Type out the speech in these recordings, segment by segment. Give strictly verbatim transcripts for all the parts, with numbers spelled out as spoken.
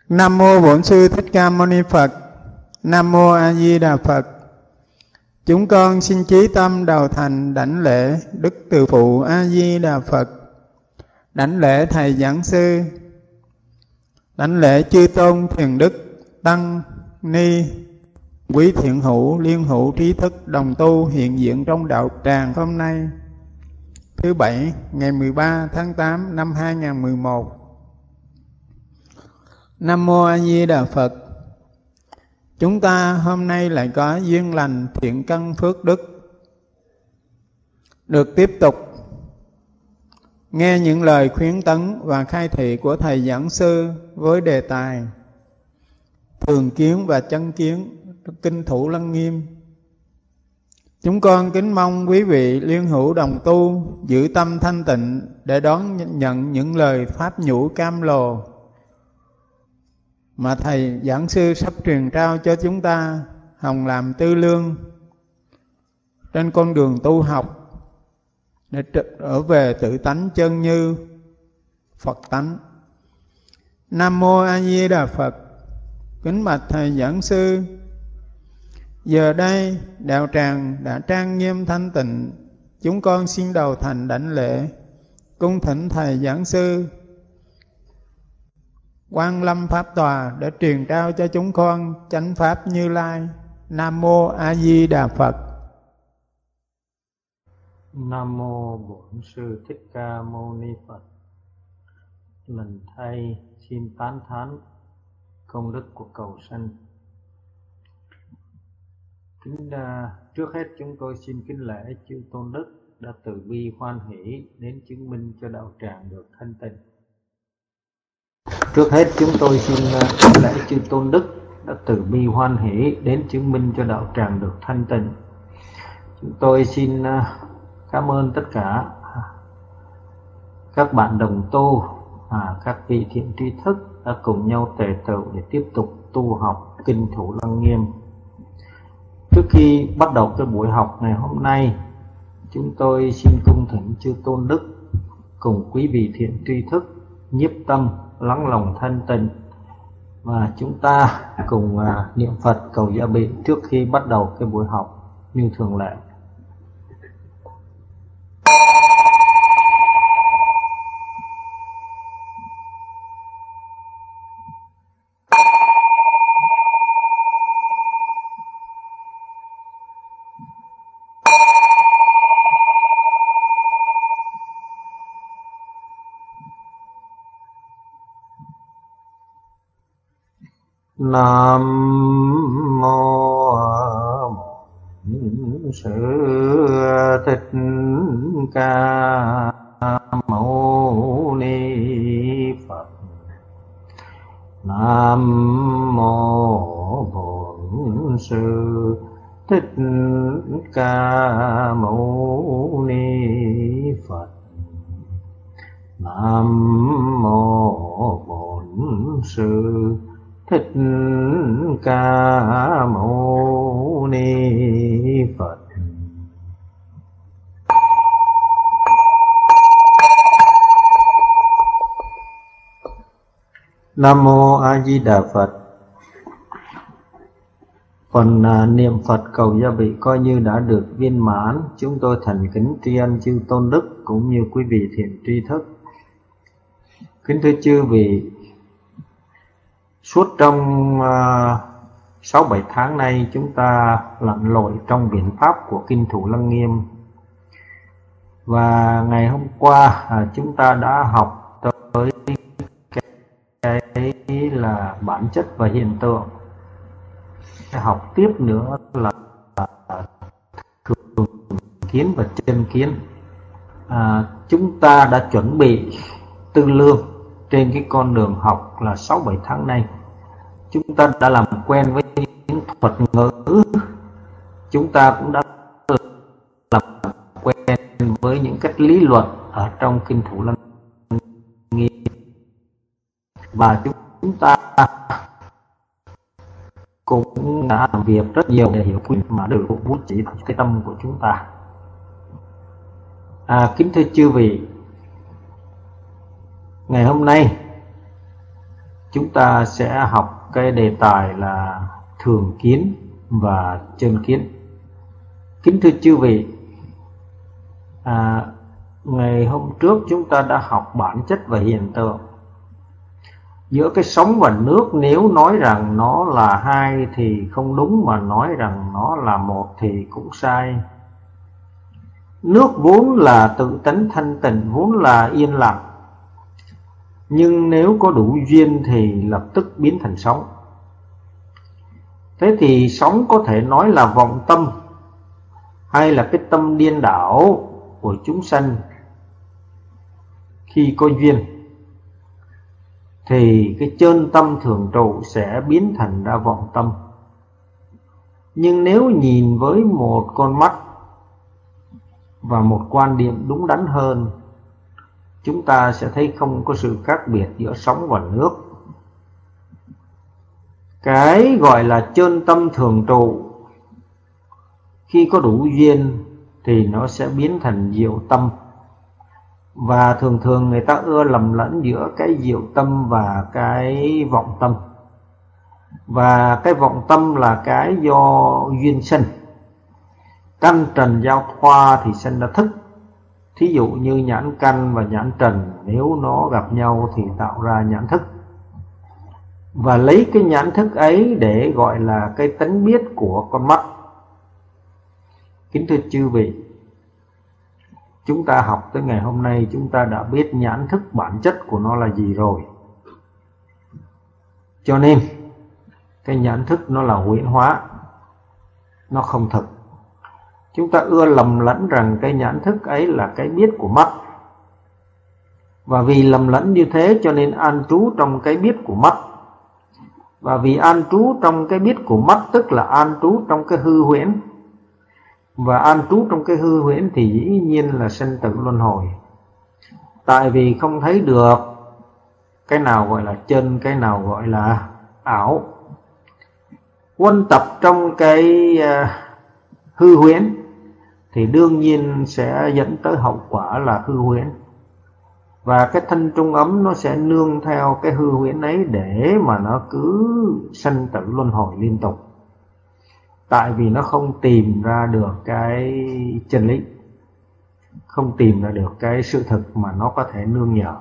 Nam mô Bổn Sư Thích Ca Mâu Ni Phật. Nam mô A Di Đà Phật. Chúng con xin chí tâm đầu thành đảnh lễ Đức Từ Phụ A Di Đà Phật, đảnh lễ thầy giảng sư, đảnh lễ chư tôn thiền đức tăng ni, quý thiện hữu liên hữu trí thức đồng tu hiện diện trong đạo tràng hôm nay thứ bảy ngày mười ba tháng tám năm hai nghìn không trăm mười một. Nam mô A Di Đà Phật. Chúng ta hôm nay lại có duyên lành thiện căn phước đức, được tiếp tục nghe những lời khuyến tấn và khai thị của thầy giảng sư với đề tài thường kiến và chân kiến kinh Thủ Lăng Nghiêm. Chúng con kính mong quý vị liên hữu đồng tu giữ tâm thanh tịnh để đón nhận những lời pháp nhũ cam lồ mà thầy giảng sư sắp truyền trao cho chúng ta, hòng làm tư lương trên con đường tu học để trở về tự tánh chân như Phật tánh. Nam mô A Di Đà Phật. Kính bạch thầy giảng sư, giờ đây đạo tràng đã trang nghiêm thanh tịnh, chúng con xin đầu thành đảnh lễ cung thỉnh thầy giảng sư Quang Lâm Pháp Tòa để truyền trao cho chúng con chánh pháp Như Lai. Nam mô A Di Đà Phật. Nam mô Bổn Sư Thích Ca Mâu Ni Phật. Lần thay xin tán thán công đức của cầu sanh. Kính uh, trước hết chúng tôi xin kính lễ chư tôn đức đã từ bi hoan hỷ đến chứng minh cho đạo tràng được thanh tịnh. Trước hết chúng tôi xin kính lễ chư tôn đức đã từ bi hoan hỷ đến chứng minh cho đạo tràng được thanh tịnh. Chúng tôi xin cảm ơn tất cả các bạn đồng tu, à, các vị thiện tri thức đã cùng nhau tề tựu để tiếp tục tu học kinh Thủ Lăng Nghiêm. Trước khi bắt đầu cái buổi học ngày hôm nay, chúng tôi xin cung thỉnh chư tôn đức cùng quý vị thiện tri thức nhiếp tâm lắng lòng thanh tịnh, và chúng ta cùng à, niệm Phật cầu gia bị trước khi bắt đầu cái buổi học như thường lệ. Nam mô Bổn Sư Thích Ca Mâu Ni Phật. Nam mô Bổn Sư Thích Ca Mâu Ni Phật. Nam mô Bổn Sư Thích Ca Mâu Ni Phật. Nam mô A Di Đà Phật. Phần à, niệm Phật cầu gia bị coi như đã được viên mãn. Chúng tôi thành kính tri ân chư tôn đức cũng như quý vị thiện tri thức. Kính thưa chư vị, suốt trong sáu bảy tháng nay chúng ta lặn lội trong biển pháp của kinh Thủ Lăng Nghiêm. Và ngày hôm qua à, chúng ta đã học tới cái, cái là bản chất và hiện tượng. Học tiếp nữa là thường kiến và chân kiến. À, chúng ta đã chuẩn bị tư lương trên cái con đường học là sáu bảy tháng nay. Chúng ta đã làm quen với những thuật ngữ, chúng ta cũng đã làm quen với những cách lý luận ở trong kinh Thủ Lăng Nghiêm, và chúng ta cũng đã làm việc rất nhiều để hiểu quy mà được bố chỉ cái tâm của chúng ta. À, kính thưa chư vị, ngày hôm nay chúng ta sẽ học cái đề tài là thường kiến và chân kiến. Kính thưa chư vị, à, ngày hôm trước chúng ta đã học bản chất và hiện tượng. Giữa cái sóng và nước, nếu nói rằng nó là hai thì không đúng, mà nói rằng nó là một thì cũng sai. Nước vốn là tự tánh thanh tịnh, vốn là yên lặng, nhưng nếu có đủ duyên thì lập tức biến thành sóng. Thế thì sóng có thể nói là vọng tâm, hay là cái tâm điên đảo của chúng sanh. Khi có duyên thì cái chân tâm thường trụ sẽ biến thành ra vọng tâm. Nhưng nếu nhìn với một con mắt và một quan điểm đúng đắn hơn, chúng ta sẽ thấy không có sự khác biệt giữa sóng và nước. Cái gọi là chân tâm thường trụ, khi có đủ duyên thì nó sẽ biến thành diệu tâm. Và thường thường người ta ưa lầm lẫn giữa cái diệu tâm và cái vọng tâm. Và cái vọng tâm là cái do duyên sinh. Căn trần giao thoa thì sinh ra thức. Thí dụ như nhãn căn và nhãn trần, nếu nó gặp nhau thì tạo ra nhãn thức. Và lấy cái nhãn thức ấy để gọi là cái tánh biết của con mắt. Kính thưa chư vị, chúng ta học tới ngày hôm nay, chúng ta đã biết nhãn thức bản chất của nó là gì rồi. Cho nên cái nhãn thức nó là huyễn hóa, nó không thực. Chúng ta ưa lầm lẫn rằng cái nhãn thức ấy là cái biết của mắt. Và vì lầm lẫn như thế cho nên an trú trong cái biết của mắt. Và vì an trú trong cái biết của mắt tức là an trú trong cái hư huyễn. Và an trú trong cái hư huyễn thì dĩ nhiên là sinh tử luân hồi. Tại vì không thấy được cái nào gọi là chân, cái nào gọi là ảo. Quân tập trong cái uh, hư huyễn thì đương nhiên sẽ dẫn tới hậu quả là hư huyễn. Và cái thân trung ấm nó sẽ nương theo cái hư huyễn ấy để mà nó cứ sanh tử luân hồi liên tục. Tại vì nó không tìm ra được cái chân lý, không tìm ra được cái sự thực mà nó có thể nương nhờ.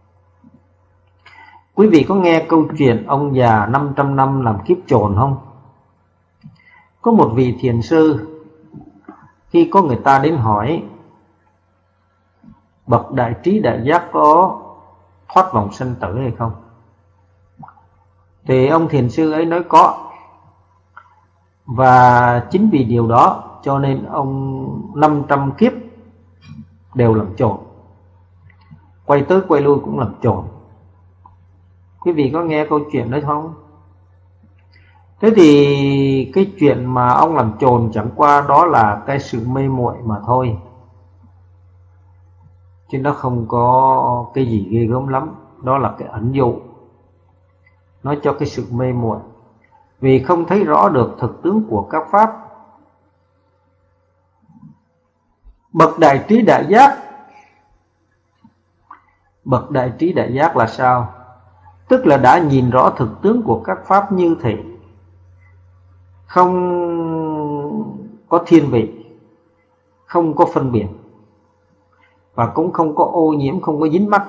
Quý vị có nghe câu chuyện ông già năm trăm năm làm kiếp trồn không? Có một vị thiền sư, khi có người ta đến hỏi bậc đại trí đại giác có thoát vòng sanh tử hay không, thì ông thiền sư ấy nói có. Và chính vì điều đó cho nên ông năm trăm kiếp đều làm trồn, quay tới quay lui cũng làm trồn. Quý vị có nghe câu chuyện đấy không? Thế thì cái chuyện mà ông làm trồn chẳng qua đó là cái sự mê muội mà thôi, chứ nó không có cái gì ghê gớm lắm. Đó là cái ẩn dụ nói cho cái sự mê muội, vì không thấy rõ được thực tướng của các pháp. Bậc đại trí đại giác, bậc đại trí đại giác là sao? Tức là đã nhìn rõ thực tướng của các pháp như thị, không có thiên vị, không có phân biệt, và cũng không có ô nhiễm, không có dính mắc.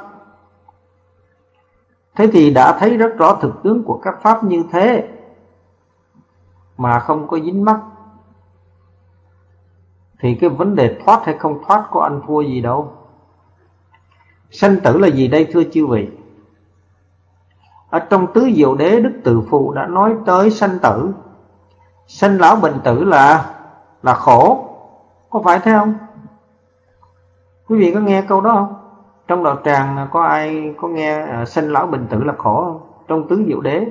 Thế thì đã thấy rất rõ thực tướng của các pháp như thế mà không có dính mắc, thì cái vấn đề thoát hay không thoát có ăn thua gì đâu. Sanh tử là gì đây thưa chư vị? Ở trong Tứ Diệu Đế, Đức Từ Phụ đã nói tới sanh tử. Sanh lão bệnh tử là là khổ, có phải thế không? Quý vị có nghe câu đó không? Trong đạo tràng có ai có nghe uh, sanh lão bệnh tử là khổ không? Trong Tứ Diệu Đế,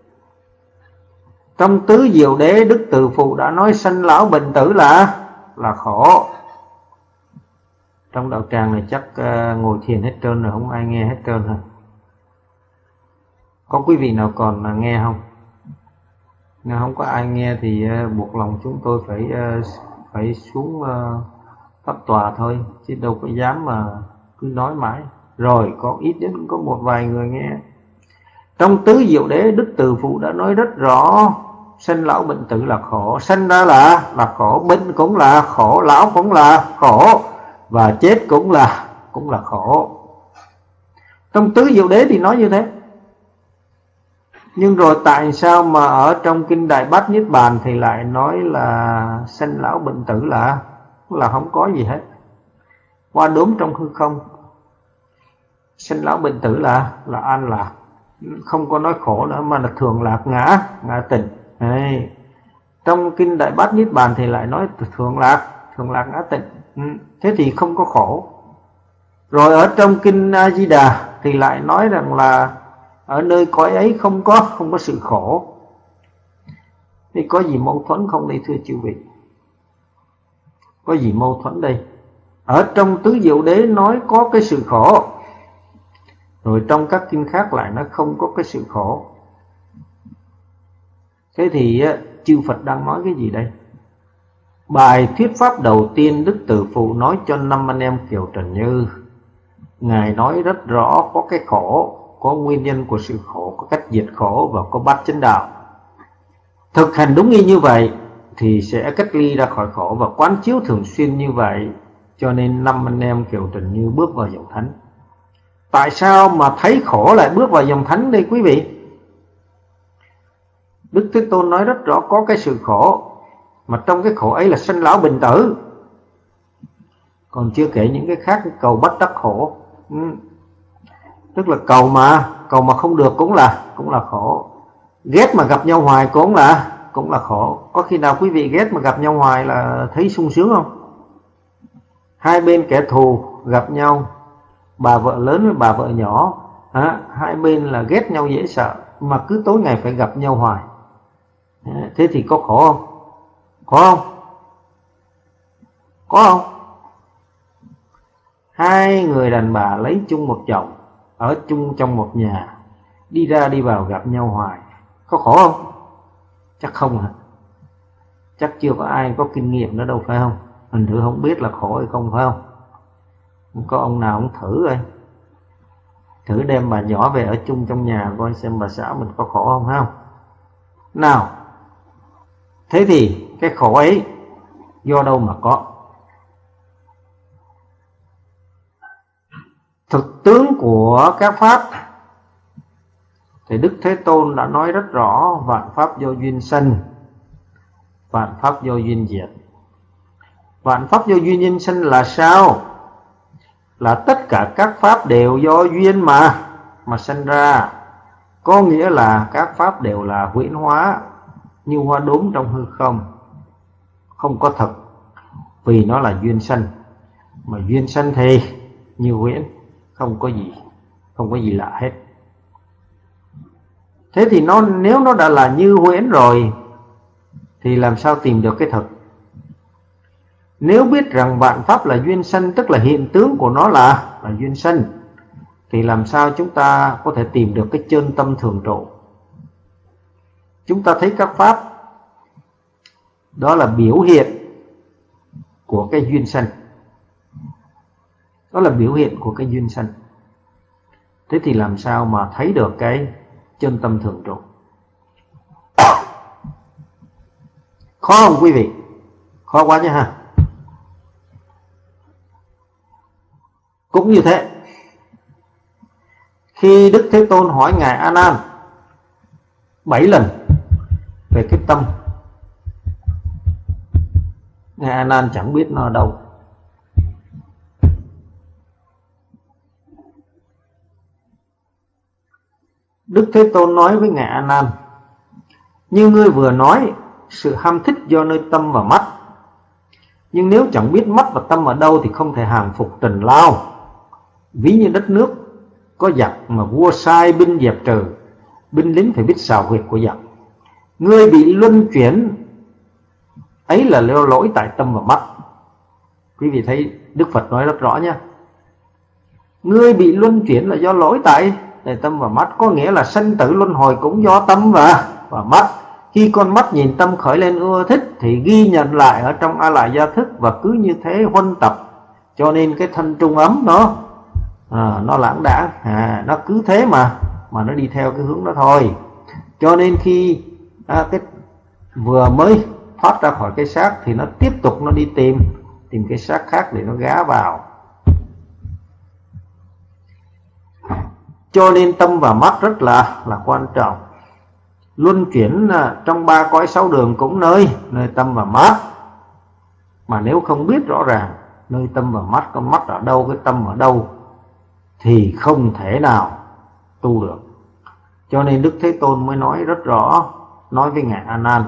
trong Tứ Diệu Đế, Đức Từ Phụ đã nói sanh lão bệnh tử là là khổ. Trong đạo tràng này chắc uh, ngồi thiền hết trơn rồi, không ai nghe hết trơn rồi. Có quý vị nào còn uh, nghe không? Nếu không có ai nghe thì uh, buộc lòng chúng tôi phải uh, phải xuống uh, pháp tòa thôi, chứ đâu có dám mà cứ nói mãi. Rồi có ít đến có một vài người nghe. Trong Tứ Diệu Đế, Đức Từ Phụ đã nói rất rõ sanh lão bệnh tử là khổ. Sanh ra là là khổ, bệnh cũng là khổ, lão cũng là khổ, và chết cũng là cũng là khổ. Trong Tứ Diệu Đế thì nói như thế. Nhưng rồi tại sao mà ở trong Kinh Đại Bát Niết Bàn thì lại nói là sanh lão bệnh tử là là không có gì hết, qua đốm trong hư không. Sanh lão bệnh tử là là an lạc, không có nói khổ nữa, mà là thường lạc, ngã ngã tịnh. Đấy. Trong Kinh Đại Bát Niết Bàn thì lại nói thường lạc, thường lạc ngã tịnh. Ừ. Thế thì không có khổ. Rồi ở trong Kinh A Di Đà thì lại nói rằng là ở nơi cõi ấy không có không có sự khổ. Thì có gì mâu thuẫn không đây thưa chư vị? Có gì mâu thuẫn đây? Ở trong Tứ Diệu Đế nói có cái sự khổ, rồi trong các kinh khác lại nó không có cái sự khổ. Thế thì chư Phật đang nói cái gì đây? Bài thuyết pháp đầu tiên Đức Từ Phụ nói cho năm anh em Kiều Trần Như, Ngài nói rất rõ có cái khổ, có nguyên nhân của sự khổ, có cách diệt khổ và có bát chánh đạo. Thực hành đúng y như vậy thì sẽ cách ly ra khỏi khổ, và quán chiếu thường xuyên như vậy, cho nên năm anh em Kiều Trần Như bước vào dòng thánh. Tại sao mà thấy khổ lại bước vào dòng thánh đây quý vị? Đức Thế Tôn nói rất rõ có cái sự khổ, mà trong cái khổ ấy là sanh lão bệnh tử. Còn chưa kể những cái khác, cái cầu bất đắc khổ. Ừ. Tức là cầu mà cầu mà không được cũng là cũng là khổ. Ghét mà gặp nhau hoài cũng là cũng là khổ. Có khi nào quý vị ghét mà gặp nhau hoài là thấy sung sướng không? Hai bên kẻ thù gặp nhau, bà vợ lớn với bà vợ nhỏ, à, hai bên là ghét nhau dễ sợ, mà cứ tối ngày phải gặp nhau hoài. À, thế thì có khổ không? Có không? Có không? Hai người đàn bà lấy chung một chồng, ở chung trong một nhà, đi ra đi vào gặp nhau hoài, có khổ không? Chắc không hả? Chắc chưa có ai có kinh nghiệm nữa đâu, phải không? Mình thử không biết là khổ hay không, phải không? Không có ông nào cũng thử rồi. Thử đem bà nhỏ về ở chung trong nhà coi xem bà xã mình có khổ không, phải không? Nào, thế thì cái khổ ấy do đâu mà có? Thực tướng của các pháp thì Đức Thế Tôn đã nói rất rõ, vạn pháp do duyên sanh, vạn pháp do duyên diệt. Vạn pháp do duyên nhân sanh là sao? Là tất cả các pháp đều do duyên mà mà sanh ra. Có nghĩa là các pháp đều là huyễn hóa, như hoa đốm trong hư không, không có thật, vì nó là duyên sanh. Mà duyên sanh thì như huyễn, không có gì, không có gì lạ hết. Thế thì nó nếu nó đã là như huyễn rồi thì làm sao tìm được cái thực? Nếu biết rằng vạn pháp là duyên sanh, tức là hiện tướng của nó là là duyên sanh, thì làm sao chúng ta có thể tìm được cái chân tâm thường trụ? Chúng ta thấy các pháp đó là biểu hiện của cái duyên sanh, đó là biểu hiện của cái duyên sanh. Thế thì làm sao mà thấy được cái chân tâm thường trụ? Khó không quý vị? Khó quá nha ha. Cũng như thế, khi Đức Thế Tôn hỏi Ngài A Nan bảy lần về cái tâm, Ngài A Nan chẳng biết nó ở đâu. Đức Thế Tôn nói với Ngài A Nan: như ngươi vừa nói, sự ham thích do nơi tâm và mắt. Nhưng nếu chẳng biết mắt và tâm ở đâu thì không thể hàng phục trần lao. Ví như đất nước có giặc mà vua sai binh dẹp trừ, binh lính phải biết xào huyệt của giặc. Ngươi bị luân chuyển ấy là do lỗi tại tâm và mắt. Quý vị thấy Đức Phật nói rất rõ nha. Ngươi bị luân chuyển là do lỗi tại, tại tâm và mắt, có nghĩa là sanh tử luân hồi cũng do tâm và, và mắt. Khi con mắt nhìn tâm khởi lên ưa thích thì ghi nhận lại ở trong A Lại Gia Thức, và cứ như thế huân tập, cho nên cái thân trung ấm nó à, nó lãng đãng, à, nó cứ thế mà mà nó đi theo cái hướng đó thôi. Cho nên khi à, cái vừa mới thoát ra khỏi cái xác thì nó tiếp tục nó đi tìm tìm cái xác khác để nó gá vào. Cho nên tâm và mắt rất là là quan trọng. Luân chuyển trong ba cõi sáu đường cũng nơi nơi tâm và mắt. Mà nếu không biết rõ ràng nơi tâm và mắt, con mắt ở đâu, cái tâm ở đâu, thì không thể nào tu được. Cho nên Đức Thế Tôn mới nói rất rõ, nói với Ngài A Nan: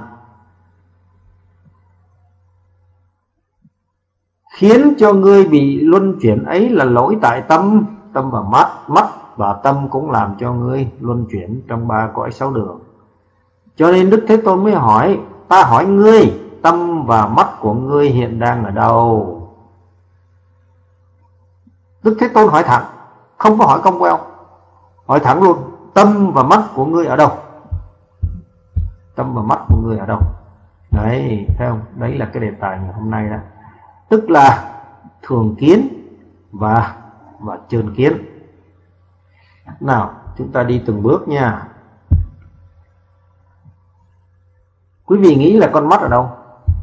khiến cho ngươi bị luân chuyển ấy là lỗi tại tâm, tâm và mắt, mắt và tâm cũng làm cho ngươi luân chuyển trong ba cõi sáu đường. Cho nên Đức Thế Tôn mới hỏi: ta hỏi ngươi, tâm và mắt của ngươi hiện đang ở đâu? Đức Thế Tôn hỏi thẳng, không có hỏi cong queo, hỏi thẳng luôn: tâm và mắt của ngươi ở đâu? Tâm và mắt của ngươi ở đâu? Đấy, thấy không? Đấy là cái đề tài ngày hôm nay đó. Tức là thường kiến và và chơn kiến. Nào, chúng ta đi từng bước nha. Quý vị nghĩ là con mắt ở đâu?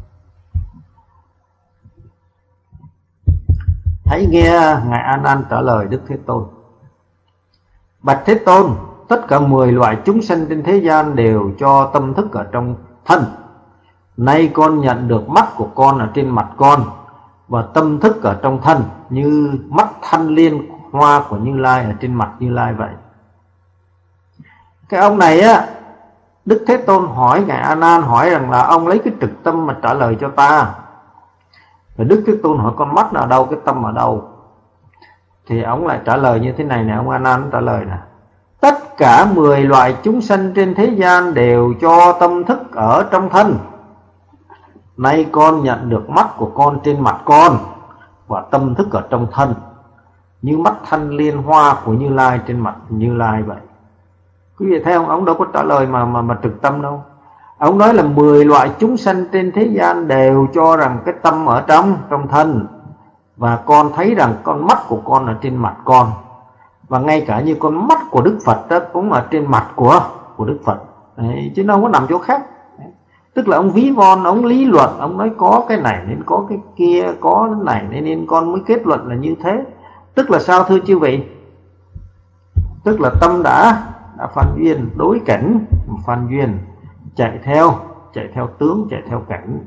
Hãy nghe Ngài A Nan trả lời Đức Thế Tôn: bạch Thế Tôn, tất cả mười loại chúng sanh trên thế gian đều cho tâm thức ở trong thân. Nay con nhận được mắt của con ở trên mặt con, và tâm thức ở trong thân như mắt thanh liên hoa của Như Lai ở trên mặt Như Lai vậy. Cái ông này á, Đức Thế Tôn hỏi Ngài A Nan, hỏi rằng là ông lấy cái trực tâm mà trả lời cho ta. Và Đức Thế Tôn hỏi con mắt ở đâu, cái tâm ở đâu? Thì ông lại trả lời như thế này nè, ông A Nan trả lời nè: tất cả mười loại chúng sanh trên thế gian đều cho tâm thức ở trong thân. Nay con nhận được mắt của con trên mặt con, và tâm thức ở trong thân như mắt thanh liên hoa của Như Lai trên mặt Như Lai vậy. Quý vị thấy không? Ông đâu có trả lời mà mà mà trực tâm đâu. Ông nói là mười loại chúng sanh trên thế gian đều cho rằng cái tâm ở trong trong thân, và con thấy rằng con mắt của con ở trên mặt con, và ngay cả như con mắt của Đức Phật đó cũng ở trên mặt của của Đức Phật. Đấy, chứ nó không có nằm chỗ khác. Đấy. Tức là ông ví von, ông lý luận, ông nói có cái này nên có cái kia, có cái này nên, nên con mới kết luận là như thế. Tức là sao thưa chư vị? Tức là tâm đã đã phan duyên, đối cảnh phan duyên, chạy theo chạy theo tướng, chạy theo cảnh.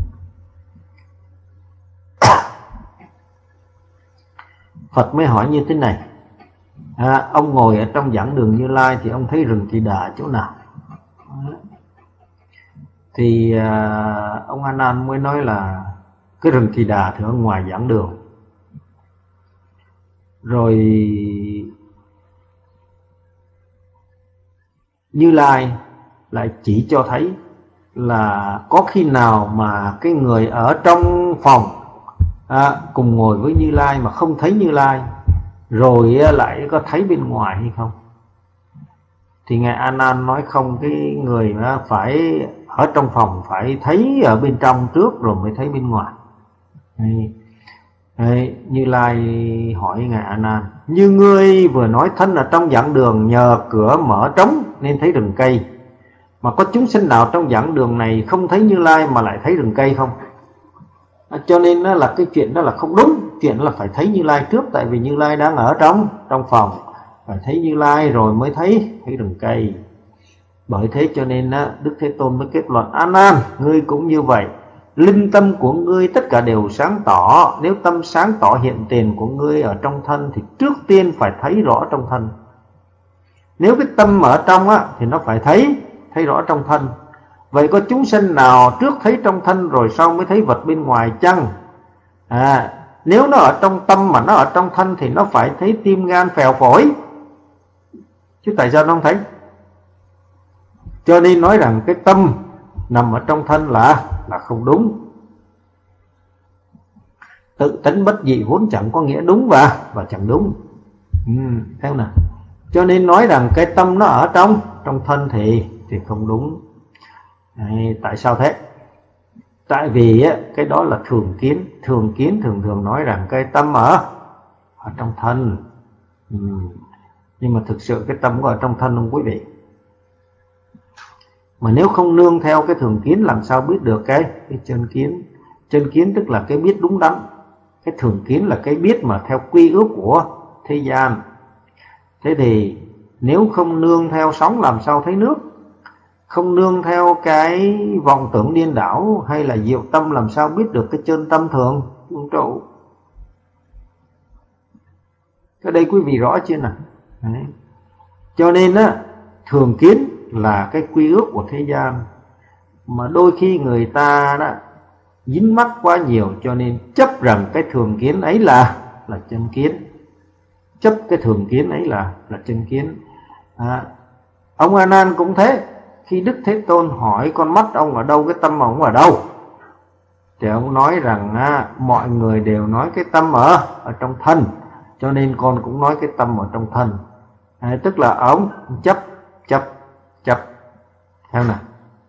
Phật mới hỏi như thế này: à, ông ngồi ở trong giảng đường Như Lai thì ông thấy rừng Kỳ Đà chỗ nào? Thì à, ông A Nan mới nói là cái rừng Kỳ Đà thì ở ngoài giảng đường. Rồi Như Lai lại chỉ cho thấy là có khi nào mà cái người ở trong phòng à, cùng ngồi với Như Lai mà không thấy Như Lai, rồi lại có thấy bên ngoài hay không? Thì Ngài A Nan nói không, cái người phải ở trong phòng phải thấy ở bên trong trước rồi mới thấy bên ngoài. Đấy. Đấy, Như Lai hỏi Ngài A Nan: như ngươi vừa nói thân ở trong giảng đường nhờ cửa mở trống nên thấy rừng cây, mà có chúng sinh nào trong giảng đường này không thấy Như Lai mà lại thấy rừng cây không? À, cho nên đó là cái chuyện đó là không đúng. Chuyện đó là phải thấy Như Lai trước, tại vì Như Lai đang ở trong trong phòng, phải thấy Như Lai rồi mới thấy thấy rừng cây. Bởi thế cho nên đó, Đức Thế Tôn mới kết luận: A Nan, ngươi cũng như vậy. Linh tâm của ngươi tất cả đều sáng tỏ. Nếu tâm sáng tỏ hiện tiền của ngươi ở trong thân thì trước tiên phải thấy rõ trong thân. Nếu cái tâm ở trong á, thì nó phải thấy thấy rõ trong thân. Vậy có chúng sinh nào trước thấy trong thân rồi sau mới thấy vật bên ngoài chăng? À, nếu nó ở trong tâm mà nó ở trong thân thì nó phải thấy tim gan phèo phổi, chứ tại sao nó không thấy? Cho nên nói rằng cái tâm nằm ở trong thân là là không đúng. Tự tánh bất dị vốn chẳng có nghĩa đúng và và chẳng đúng. Ừ, theo nào. Cho nên nói rằng cái tâm nó ở trong trong thân thì thì không đúng. Đấy, tại sao thế? Tại vì á, cái đó là thường kiến. Thường kiến thường thường nói rằng cái tâm ở ở trong thân. Ừ. Nhưng mà thực sự cái tâm có ở trong thân không quý vị? Mà nếu không nương theo cái thường kiến làm sao biết được cái, cái chân kiến. Chân kiến tức là cái biết đúng đắn. Cái thường kiến là cái biết mà theo quy ước của thế gian. Thế thì nếu không nương theo sóng làm sao thấy nước? Không nương theo cái vọng tưởng điên đảo hay là diệu tâm làm sao biết được cái chân tâm thường vũ trụ? Cái đây quý vị rõ chưa nào? Đấy. Cho nên á, thường kiến là cái quy ước của thế gian, mà đôi khi người ta đã dính mắc quá nhiều cho nên chấp rằng cái thường kiến ấy là là chân kiến. Chấp cái thường kiến ấy là là chân kiến. À, ông A Nan cũng thế. Khi Đức Thế Tôn hỏi con mắt ông ở đâu, cái tâm ông ở đâu, thì ông nói rằng à, mọi người đều nói cái tâm ở ở trong thân, cho nên con cũng nói cái tâm ở trong thân. À, tức là ông chấp chấp chấp theo nào.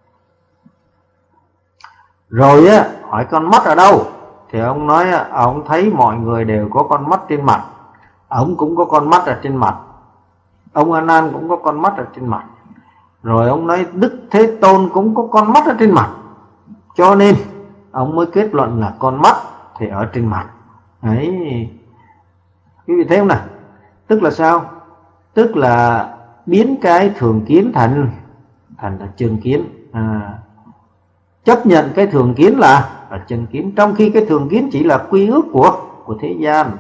Rồi á, hỏi con mắt ở đâu, thì ông nói ông thấy mọi người đều có con mắt trên mặt, ông cũng có con mắt ở trên mặt, ông A Nan cũng có con mắt ở trên mặt. Rồi ông nói Đức Thế Tôn cũng có con mắt ở trên mặt, cho nên ông mới kết luận là con mắt thì ở trên mặt. Đấy, quý vị thấy không nào? Tức là sao? Tức là biến cái thường kiến thành thành là chân kiến. À, chấp nhận cái thường kiến là là chân kiến, trong khi cái thường kiến chỉ là quy ước của của thế gian.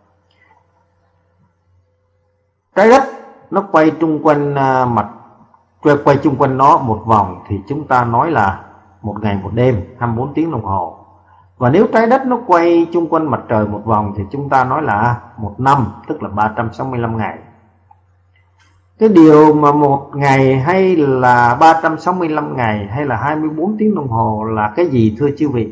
Trái đất nó quay chung quanh uh, mặt quay, quay chung quanh nó một vòng thì chúng ta nói là một ngày một đêm, hai mươi bốn tiếng đồng hồ. Và nếu trái đất nó quay chung quanh mặt trời một vòng thì chúng ta nói là một năm, tức là ba trăm sáu mươi lăm ngày. Cái điều mà một ngày hay là ba trăm sáu mươi lăm ngày hay là hai mươi bốn tiếng đồng hồ là cái gì thưa chư vị?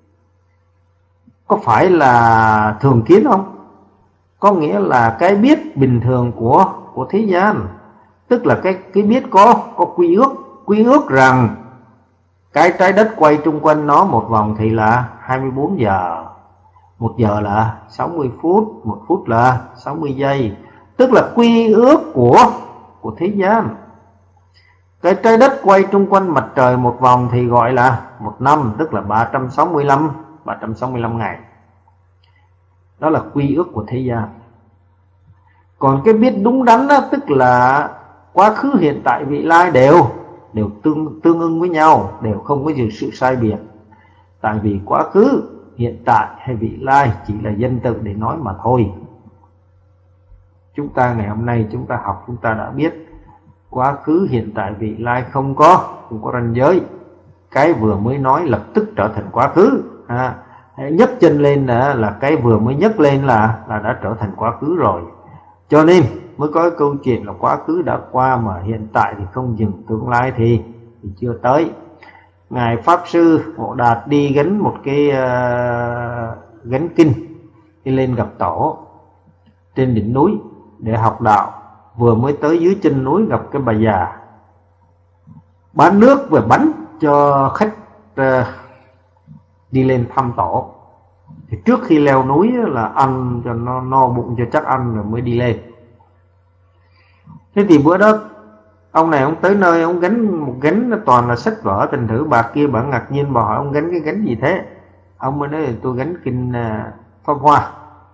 Có phải là thường kiến không? Có nghĩa là cái biết bình thường của của thế gian. Tức là cái cái biết có có quy ước, quy ước rằng cái trái đất quay chung quanh nó một vòng thì là hai mươi bốn giờ. Một giờ là sáu mươi phút, một phút là sáu mươi giây. Tức là quy ước của của thế gian. Cái trái đất quay chung quanh mặt trời một vòng thì gọi là một năm, tức là ba trăm sáu mươi lăm ngày. Đó là quy ước của thế gian. Còn cái biết đúng đắn đó, tức là quá khứ, hiện tại, vị lai đều đều tương tương ưng với nhau, đều không có gì sự sai biệt. Tại vì quá khứ, hiện tại hay vị lai chỉ là danh từ để nói mà thôi. Chúng ta ngày hôm nay chúng ta học, chúng ta đã biết quá khứ, hiện tại, vị lai không có không có ranh giới. Cái vừa mới nói lập tức trở thành quá khứ. À, nhấc chân lên là, là cái vừa mới nhấc lên là là đã trở thành quá khứ rồi. Cho nên mới có cái câu chuyện là quá khứ đã qua mà hiện tại thì không dừng, tương lai thì, thì chưa tới. Ngài Pháp Sư Ngộ Đạt đi gánh một cái uh, gánh kinh, đi lên gặp tổ trên đỉnh núi để học đạo. Vừa mới tới dưới chân núi gặp cái bà già bán nước và bánh cho khách uh, đi lên thăm tổ. Thì trước khi leo núi là ăn cho nó no bụng cho chắc ăn rồi mới đi lên. Thế thì bữa đó ông này ông tới nơi ông gánh một gánh nó toàn là sách vở. Thành thử bà kia bà ngạc nhiên, bà hỏi ông gánh cái gánh gì thế? Ông mới nói tôi gánh kinh uh, Pháp Hoa.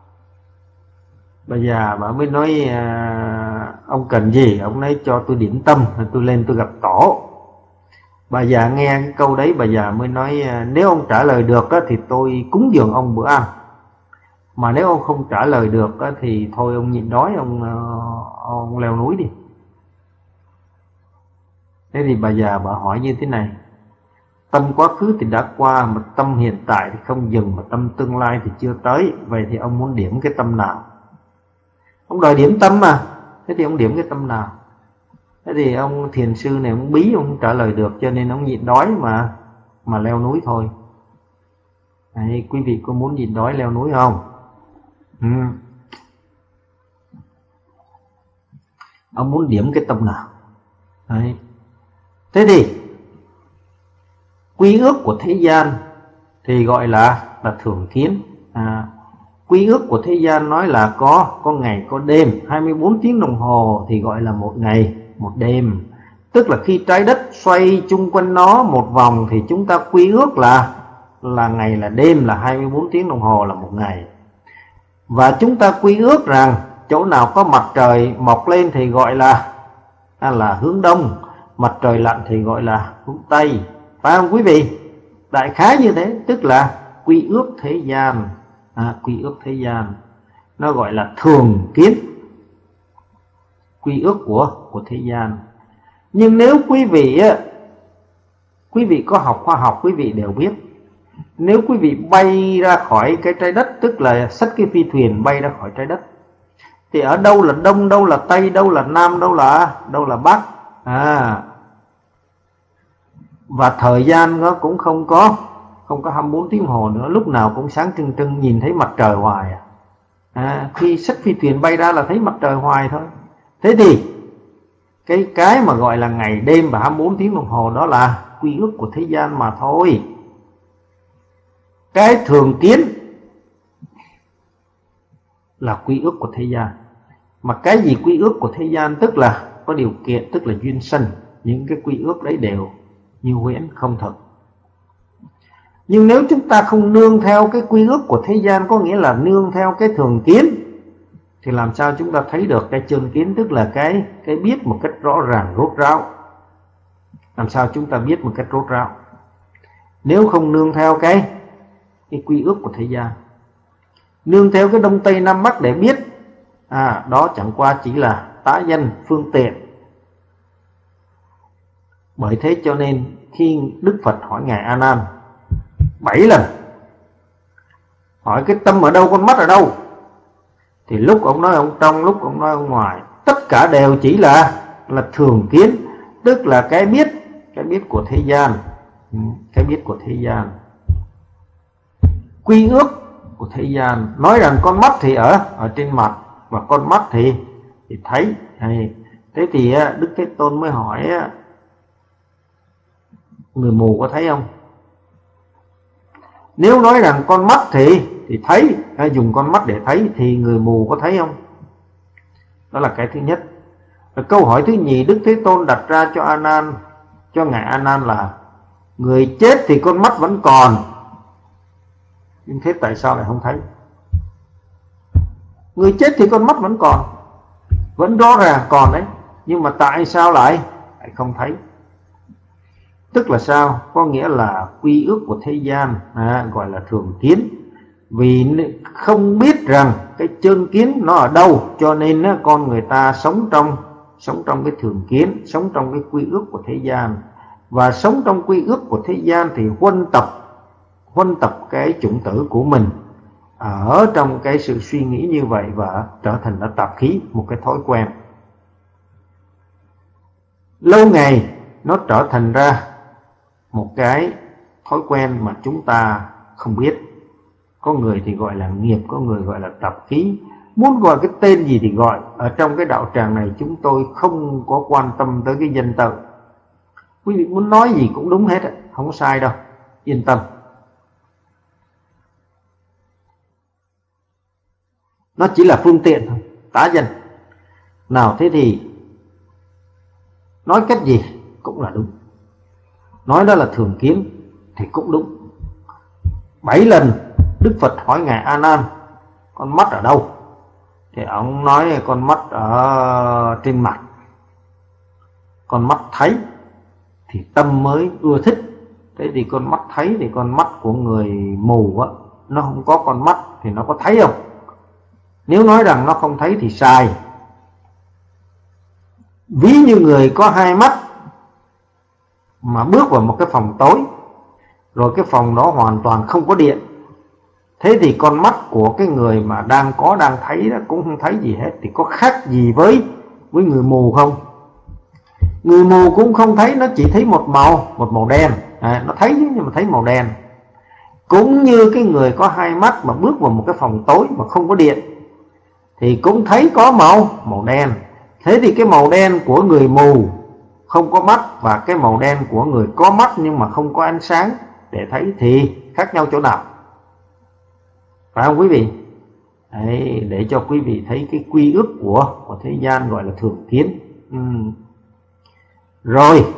Bà già bà mới nói uh, ông cần gì? Ông nói cho tôi điểm tâm, tôi lên tôi gặp tổ. Bà già nghe cái câu đấy, bà già mới nói nếu ông trả lời được thì tôi cúng dường ông bữa ăn, mà nếu ông không trả lời được thì thôi ông nhịn đói, ông ông leo núi đi. Thế thì bà già bà hỏi như thế này: tâm quá khứ thì đã qua, mà tâm hiện tại thì không dừng, mà tâm tương lai thì chưa tới. Vậy thì ông muốn điểm cái tâm nào? Ông đòi điểm tâm mà. Thế thì ông điểm cái tâm nào? Thế thì ông thiền sư này ông bí, ông không trả lời được, cho nên ông nhịn đói mà mà leo núi thôi. Đấy, quý vị có muốn nhịn đói leo núi không? Ừ. Ông muốn điểm cái tâm nào? Đấy. Thế thì quy ước của thế gian thì gọi là là thường kiến. À, Quy ước của thế gian nói là có có ngày có đêm, hai mươi bốn tiếng đồng hồ thì gọi là một ngày, một đêm. Tức là khi trái đất xoay chung quanh nó một vòng thì chúng ta quy ước là là ngày là đêm, là hai mươi bốn tiếng đồng hồ là một ngày. Và chúng ta quy ước rằng chỗ nào có mặt trời mọc lên thì gọi là là hướng đông, mặt trời lặn thì gọi là hướng tây. Phải không quý vị? Đại khái như thế, tức là quy ước thế gian. À, quy ước thế gian nó gọi là thường kiến, quy ước của của thế gian. Nhưng nếu quý vị quý vị có học khoa học, quý vị đều biết, nếu quý vị bay ra khỏi cái trái đất, tức là xách cái phi thuyền bay ra khỏi trái đất, thì ở đâu là đông, đâu là tây, đâu là nam, đâu là đâu là bắc. À, và thời gian nó cũng không có không có hai mươi bốn tiếng hồ nữa, lúc nào cũng sáng trưng trưng, nhìn thấy mặt trời hoài. À, à khi xách phi thuyền bay ra là thấy mặt trời hoài thôi. Thế thì cái cái mà gọi là ngày đêm và hai mươi bốn tiếng đồng hồ đó là quy ước của thế gian mà thôi. Cái thường kiến là quy ước của thế gian. Mà cái gì quy ước của thế gian tức là có điều kiện, tức là duyên sinh. Những cái quy ước đấy đều như huyễn không thật. Nhưng nếu chúng ta không nương theo cái quy ước của thế gian, có nghĩa là nương theo cái thường kiến, thì làm sao chúng ta thấy được cái chân kiến, tức là cái cái biết một cách rõ ràng rốt ráo. Làm sao chúng ta biết một cách rốt ráo nếu không nương theo cái cái quy ước của thế gian, nương theo cái đông tây nam bắc để biết? À, đó chẳng qua chỉ là tá danh phương tiện. Bởi thế cho nên khi Đức Phật hỏi ngài A Nan bảy lần, hỏi cái tâm ở đâu, con mắt ở đâu, thì lúc ông nói ông trong, lúc ông nói ông ngoài, tất cả đều chỉ là là thường kiến, tức là cái biết, cái biết của thế gian, cái biết của thế gian, quy ước của thế gian. Nói rằng con mắt thì ở ở trên mặt, và con mắt thì thì thấy. Thế thì Đức Thế Tôn mới hỏi người mù có thấy không? Nếu nói rằng con mắt thì thì thấy, hay dùng con mắt để thấy, thì người mù có thấy không? Đó là cái thứ nhất. Và câu hỏi thứ nhì Đức Thế Tôn đặt ra cho A Nan, cho ngài A Nan là người chết thì con mắt vẫn còn, nhưng thế tại sao lại không thấy? Người chết thì con mắt vẫn còn, vẫn rõ ràng còn đấy, nhưng mà tại sao lại lại không thấy? Tức là sao? Có nghĩa là quy ước của thế gian, à, gọi là thường kiến. Vì không biết rằng cái chân kiến nó ở đâu, cho nên á, con người ta sống trong sống trong cái thường kiến, sống trong cái quy ước của thế gian. Và sống trong quy ước của thế gian thì huân tập huân tập cái chủng tử của mình ở trong cái sự suy nghĩ như vậy, và trở thành là tạp khí, một cái thói quen. Lâu ngày nó trở thành ra một cái thói quen mà chúng ta không biết. Có người thì gọi là nghiệp, có người gọi là tạp khí. Muốn gọi cái tên gì thì gọi. Ở trong cái đạo tràng này chúng tôi không có quan tâm tới cái danh tự. Quý vị muốn nói gì cũng đúng hết, không sai đâu, yên tâm. Nó chỉ là phương tiện thôi, tá danh. Nào thế thì nói cách gì cũng là đúng, nói đó là thường kiến thì cũng đúng. Bảy lần Đức Phật hỏi ngài A Nan con mắt ở đâu, thì ông nói con mắt ở trên mặt. Con mắt thấy thì tâm mới ưa thích. Thế thì con mắt thấy thì con mắt của người mù á, nó không có con mắt thì nó có thấy không? Nếu nói rằng nó không thấy thì sai. Ví như người có hai mắt mà bước vào một cái phòng tối, rồi cái phòng đó hoàn toàn không có điện, thế thì con mắt của cái người mà đang có đang thấy đó cũng không thấy gì hết, thì có khác gì với với người mù không? Người mù cũng không thấy, nó chỉ thấy một màu, một màu đen. À, nó thấy nhưng mà thấy màu đen. Cũng như cái người có hai mắt mà bước vào một cái phòng tối mà không có điện, thì cũng thấy có màu màu đen. Thế thì cái màu đen của người mù không có mắt và cái màu đen của người có mắt nhưng mà không có ánh sáng để thấy thì khác nhau chỗ nào? Phải không quý vị? Đấy, để cho quý vị thấy cái quy ước của, của thế gian gọi là thường kiến. Ừ. Rồi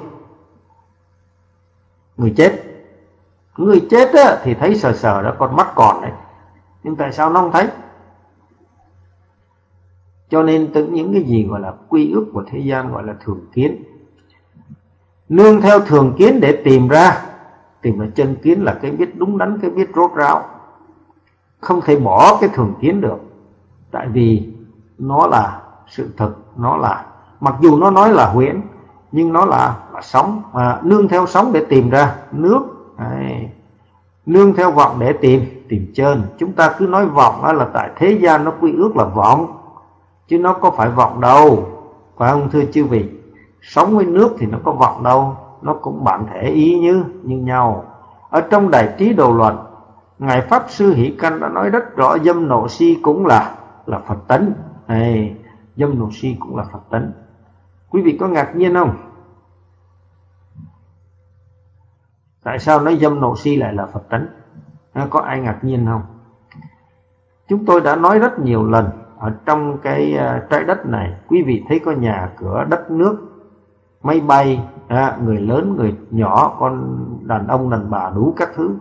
người chết, người chết á, thì thấy sờ sờ đó, con mắt còn đấy, nhưng tại sao nó không thấy? Cho nên từ những cái gì gọi là quy ước của thế gian gọi là thường kiến. Nương theo thường kiến để tìm ra, tìm ra chân kiến là cái biết đúng đắn, cái biết rốt ráo. Không thể bỏ cái thường kiến được, tại vì nó là sự thực, nó là, mặc dù nó nói là huyễn, nhưng nó là, là sóng. À, nương theo sóng để tìm ra nước. Đấy. Nương theo vọng để tìm tìm chân. Chúng ta cứ nói vọng đó là tại thế gian nó quy ước là vọng, chứ nó có phải vọng đâu, phải không thưa chư vị? Sống với nước thì nó có vọng đâu, nó cũng bản thể ý như như nhau. Ở trong Đại Trí Độ Luận, ngài Pháp Sư Hỷ Căn đã nói rất rõ, dâm nộ si cũng là là Phật tánh. Này, dâm nộ si cũng là Phật tánh. Quý vị có ngạc nhiên không? Tại sao nói dâm nộ si lại là Phật tánh? Có ai ngạc nhiên không? Chúng tôi đã nói rất nhiều lần, ở trong cái uh, trái đất này, quý vị thấy có nhà cửa, đất nước, máy bay, à, người lớn, người nhỏ, con đàn ông, đàn bà, đủ các thứ.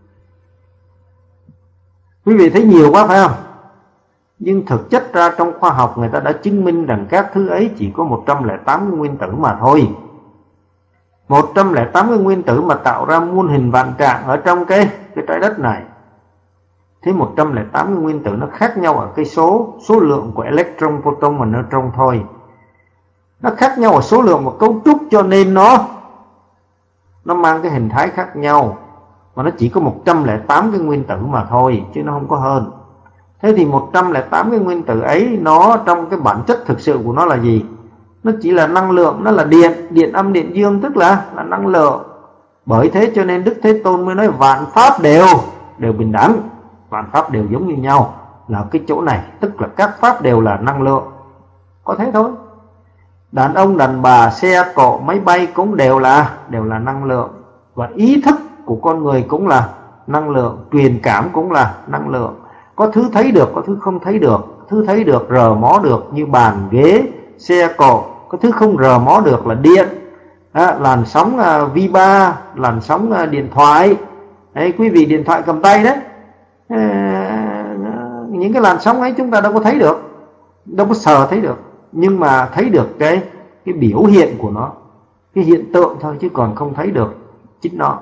Quý vị thấy nhiều quá phải không? Nhưng thực chất ra trong khoa học người ta đã chứng minh rằng các thứ ấy chỉ có một trăm lẻ tám cái nguyên tử mà thôi. một trăm lẻ tám cái nguyên tử mà tạo ra muôn hình vạn trạng ở trong cái, cái trái đất này. Thế một trăm lẻ tám cái nguyên tử nó khác nhau ở cái số số lượng của electron, proton và neutron thôi. Nó khác nhau ở số lượng và cấu trúc, cho nên nó nó mang cái hình thái khác nhau. Mà nó chỉ có một trăm lẻ tám cái nguyên tử mà thôi, chứ nó không có hơn. Thế thì một trăm lẻ tám cái nguyên tử ấy, nó trong cái bản chất thực sự của nó là gì? Nó chỉ là năng lượng, nó là điện, điện âm điện dương, tức là là năng lượng. Bởi thế cho nên Đức Thế Tôn mới nói vạn pháp đều đều bình đẳng, vạn pháp đều giống như nhau, là cái chỗ này, tức là các pháp đều là năng lượng. Có thế thôi. Đàn ông, đàn bà, xe cộ, máy bay cũng đều là đều là năng lượng. Và ý thức của con người cũng là năng lượng, truyền cảm cũng là năng lượng. Có thứ thấy được, có thứ không thấy được. Thứ thấy được, rờ mó được như bàn, ghế, xe cộ. Có thứ không rờ mó được là điện, à, làn sóng à, vi ba, làn sóng à, điện thoại. Đấy, quý vị điện thoại cầm tay đấy, à, những cái làn sóng ấy chúng ta đâu có thấy được, đâu có sờ thấy được, nhưng mà thấy được cái cái biểu hiện của nó, cái hiện tượng thôi, chứ còn không thấy được chính nó.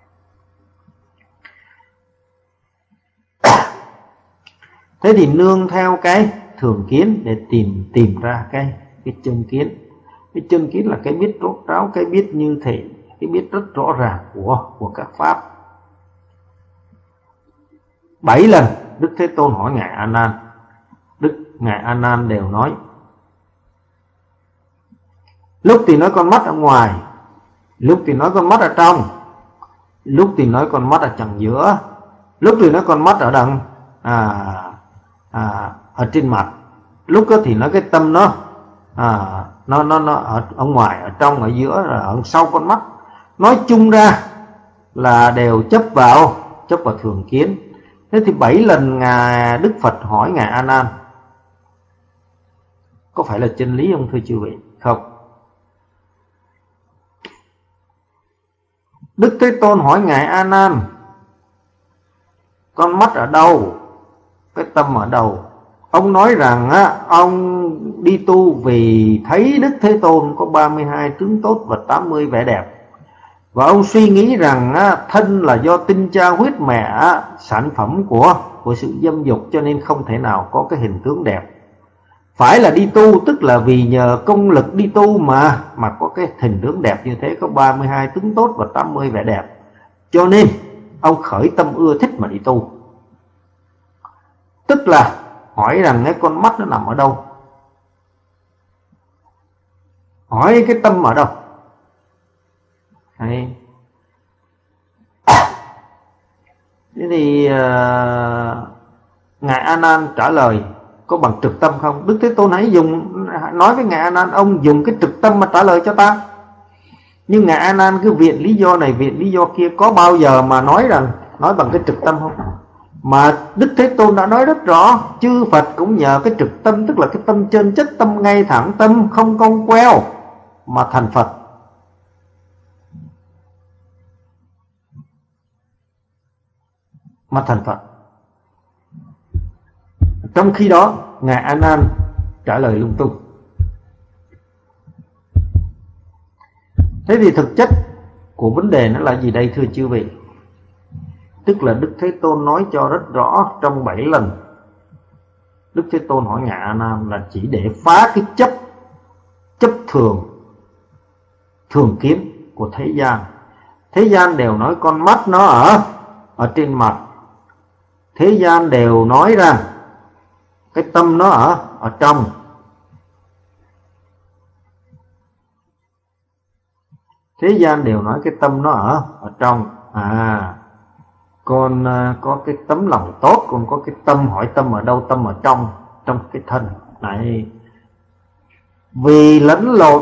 Thế thì nương theo cái thường kiến để tìm tìm ra cái cái chân kiến. Cái chân kiến là cái biết rốt ráo, cái biết như thể, cái biết rất rõ ràng của của các pháp. Bảy lần Đức Thế Tôn hỏi ngài A Nan, Đức ngài A Nan đều nói. Lúc thì nói con mắt ở ngoài, lúc thì nói con mắt ở trong, lúc thì nói con mắt ở chằng giữa, lúc thì nói con mắt ở đằng à, à, ở trên mặt, lúc đó thì nói cái tâm nó à, nó nó nó ở, ở ngoài, ở trong, ở giữa, ở sau con mắt. Nói chung ra là đều chấp vào chấp vào thường kiến. Thế thì bảy lần ngài Đức Phật hỏi ngài A Nan có phải là chân lý không thưa chư vị? Không. Đức Thế Tôn hỏi ngài A Nan con mắt ở đâu, cái tâm ở đâu? Ông nói rằng á, ông đi tu vì thấy Đức Thế Tôn có ba mươi hai tướng tốt và tám mươi vẻ đẹp. Và ông suy nghĩ rằng á, thân là do tinh cha huyết mẹ á, sản phẩm của, của sự dâm dục, cho nên không thể nào có cái hình tướng đẹp. Phải là đi tu, tức là vì nhờ công lực đi tu mà mà có cái hình tướng đẹp như thế, có ba mươi hai tướng tốt và tám mươi vẻ đẹp. Cho nên ông khởi tâm ưa thích mà đi tu. Tức là hỏi rằng cái con mắt nó nằm ở đâu, hỏi cái tâm ở đâu. Đấy. Thế thì uh, ngài A Nan trả lời có bằng trực tâm không? Đức Thế Tôn hãy dùng, nói với ngài A Nan, ông dùng cái trực tâm mà trả lời cho ta. Nhưng ngài A Nan cứ viện lý do này viện lý do kia, có bao giờ mà nói rằng nói bằng cái trực tâm không? Mà Đức Thế Tôn đã nói rất rõ, chư Phật cũng nhờ cái trực tâm, tức là cái tâm chân chất, tâm ngay thẳng, tâm không cong queo mà thành Phật. Mà thành Phật. Trong khi đó Ngài A Nan trả lời lung tung. Thế thì thực chất của vấn đề nó là gì đây thưa chư vị? Tức là Đức Thế Tôn nói cho rất rõ trong bảy lần. Đức Thế Tôn hỏi Ngài A Nan là chỉ để phá cái chấp chấp thường, thường kiến của thế gian. Thế gian đều nói con mắt nó ở ở trên mặt. Thế gian đều nói rằng cái tâm nó ở ở trong. Thế gian đều nói cái tâm nó ở ở trong. À, con có cái tấm lòng tốt, con có cái tâm, hỏi tâm ở đâu? Tâm ở trong, trong cái thân này. Vì lẫn lộn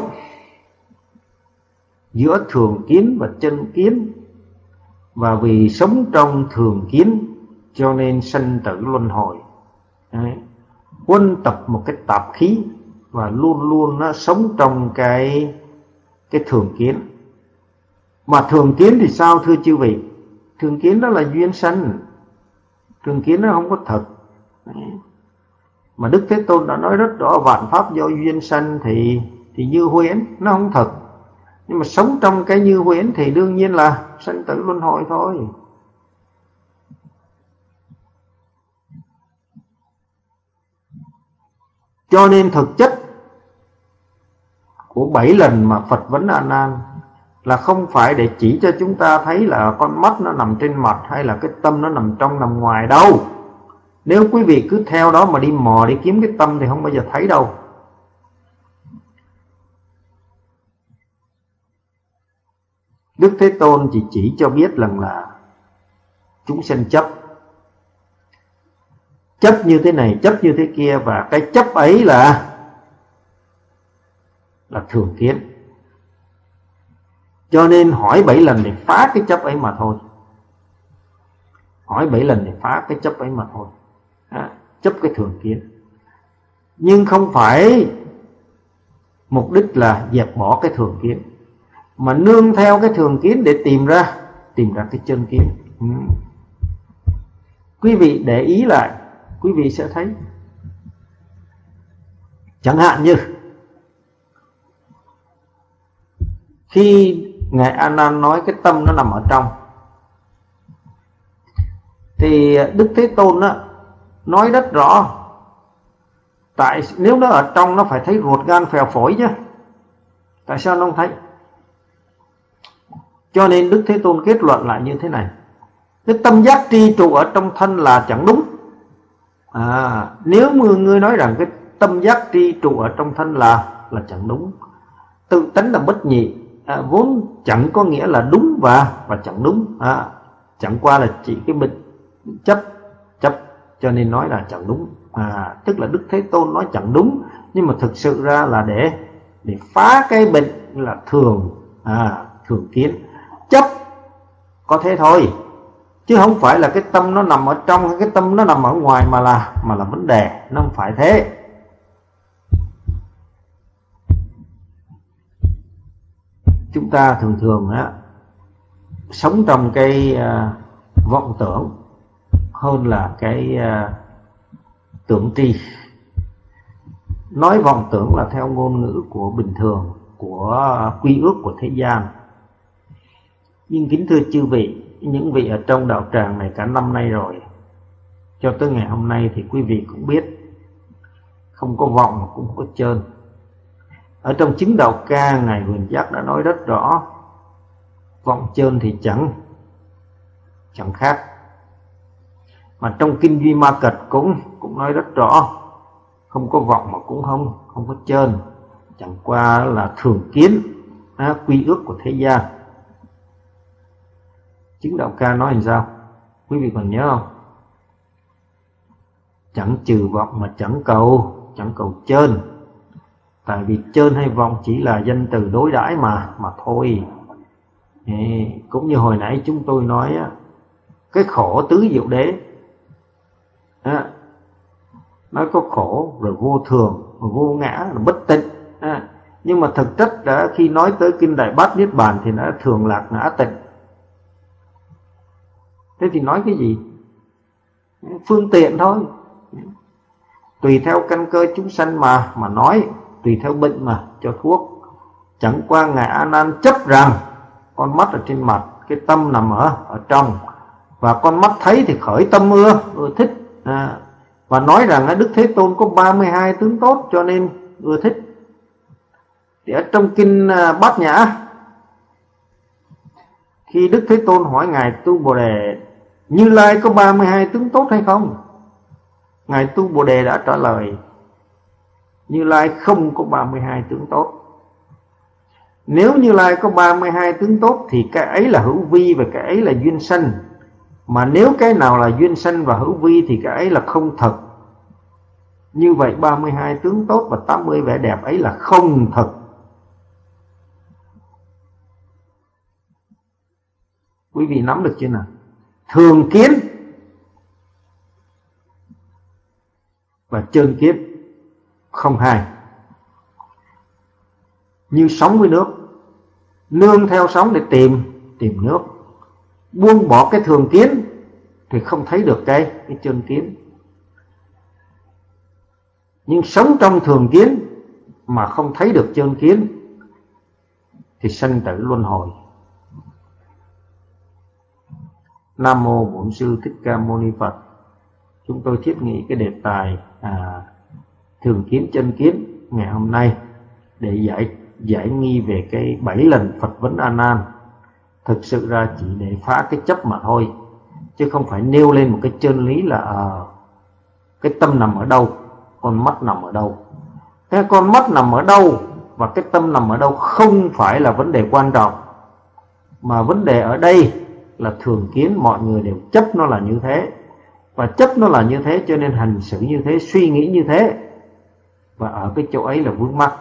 giữa thường kiến và chân kiến, và vì sống trong thường kiến cho nên sanh tử luân hồi. Đấy. Quân tập một cái tạp khí và luôn luôn nó sống trong cái cái thường kiến. Mà thường kiến thì sao thưa chư vị? Thường kiến đó là duyên sanh. Thường kiến nó không có thật. Đấy. Mà Đức Thế Tôn đã nói rất rõ, vạn pháp do duyên sanh thì thì như huyễn, nó không thật. Nhưng mà sống trong cái như huyễn thì đương nhiên là sanh tử luân hồi thôi. Cho nên thực chất của bảy lần mà Phật vấn A Nan là không phải để chỉ cho chúng ta thấy là con mắt nó nằm trên mặt hay là cái tâm nó nằm trong nằm ngoài đâu. Nếu quý vị cứ theo đó mà đi mò đi kiếm cái tâm thì không bao giờ thấy đâu. Đức Thế Tôn chỉ chỉ cho biết rằng là chúng sanh chấp. Chấp như thế này, chấp như thế kia, và cái chấp ấy là là thường kiến. Cho nên hỏi bảy lần để phá cái chấp ấy mà thôi. Hỏi bảy lần để phá cái chấp ấy mà thôi. À, chấp cái thường kiến. Nhưng không phải mục đích là dẹp bỏ cái thường kiến, mà nương theo cái thường kiến để tìm ra tìm ra cái chân kiến. Ừ. Quý vị để ý lại, quý vị sẽ thấy. Chẳng hạn như khi Ngài A Nan nói cái tâm nó nằm ở trong, thì Đức Thế Tôn đó, nói rất rõ. Tại nếu nó ở trong nó phải thấy ruột gan phèo phổi chứ. Tại sao nó không thấy? Cho nên Đức Thế Tôn kết luận lại như thế này: cái tâm giác tri trụ ở trong thân là chẳng đúng. À, nếu mà người nói rằng cái tâm giác tri trụ ở trong thân là là chẳng đúng. Tự tánh là bất nhị, à, vốn chẳng có nghĩa là đúng và và chẳng đúng. À, chẳng qua là chỉ cái bệnh chấp chấp cho nên nói là chẳng đúng. À, tức là Đức Thế Tôn nói chẳng đúng, nhưng mà thực sự ra là để để phá cái bệnh là thường à, thường kiến. Chấp có thế thôi, chứ không phải là cái tâm nó nằm ở trong hay cái tâm nó nằm ở ngoài mà là mà là vấn đề. Nó không phải thế. Chúng ta thường thường á, sống trong cái uh, vọng tưởng hơn là cái uh, tưởng tri. Nói vọng tưởng là theo ngôn ngữ của bình thường, của quy ước của thế gian. Nhưng kính thưa chư vị, những vị ở trong đạo tràng này cả năm nay rồi, cho tới ngày hôm nay thì quý vị cũng biết, không có vọng mà cũng có chơn. Ở trong chứng đạo ca, Ngài Huyền Giác đã nói rất rõ, vọng chơn thì chẳng chẳng khác. Mà trong kinh Duy Ma Cật cũng cũng nói rất rõ, không có vọng mà cũng không không có chơn, chẳng qua là thường kiến, à, quy ước của thế gian. Chứng đạo ca nói làm sao? Quý vị còn nhớ không? Chẳng trừ vọng mà chẳng cầu, chẳng cầu chơn. Tại vì chơn hay vọng chỉ là danh từ đối đãi mà mà thôi. Ê, cũng như hồi nãy chúng tôi nói á, cái khổ tứ diệu đế à, nói có khổ rồi vô thường rồi vô ngã rồi bất tịnh, à, nhưng mà thực chất đã khi nói tới kinh Đại Bát Niết Bàn thì nó thường lạc ngã tịnh. Thế thì nói cái gì? Phương tiện thôi, tùy theo căn cơ chúng sanh mà mà nói, tùy theo bệnh mà cho thuốc. Chẳng qua ngài A Nan chấp rằng con mắt ở trên mặt, cái tâm nằm ở ở trong, và con mắt thấy thì khởi tâm ưa ưa thích, à, và nói rằng Đức Thế Tôn có ba mươi hai tướng tốt cho nên ưa thích. Thì ở trong kinh Bát Nhã, khi Đức Thế Tôn hỏi ngài Tu Bồ Đề Như Lai có ba mươi hai tướng tốt hay không, ngài Tu Bồ Đề đã trả lời Như Lai không có ba mươi hai tướng tốt. Nếu Như Lai có ba mươi hai tướng tốt thì cái ấy là hữu vi và cái ấy là duyên sanh. Mà nếu cái nào là duyên sanh và hữu vi thì cái ấy là không thật. Như vậy ba mươi hai tướng tốt và tám mươi vẻ đẹp ấy là không thật. Quý vị nắm được chưa nào? Thường kiến và chơn kiến không hai. Như sóng với nước, nương theo sóng để tìm tìm nước. Buông bỏ cái thường kiến thì không thấy được cái cái chơn kiến. Nhưng sống trong thường kiến mà không thấy được chơn kiến thì sanh tử luân hồi. Nam mô Bổn Sư Thích Ca Mâu Ni Phật. Chúng tôi thiết nghĩ cái đề tài à, thường kiến chân kiến ngày hôm nay để giải giải nghi về cái bảy lần Phật vấn A Nan. Thực sự ra chỉ để phá cái chấp mà thôi, chứ không phải nêu lên một cái chân lý là à, cái tâm nằm ở đâu, con mắt nằm ở đâu. Cái con mắt nằm ở đâu và cái tâm nằm ở đâu không phải là vấn đề quan trọng, mà vấn đề ở đây là thường kiến. Mọi người đều chấp nó là như thế, và chấp nó là như thế cho nên hành xử như thế, suy nghĩ như thế, và ở cái chỗ ấy là vướng mắc.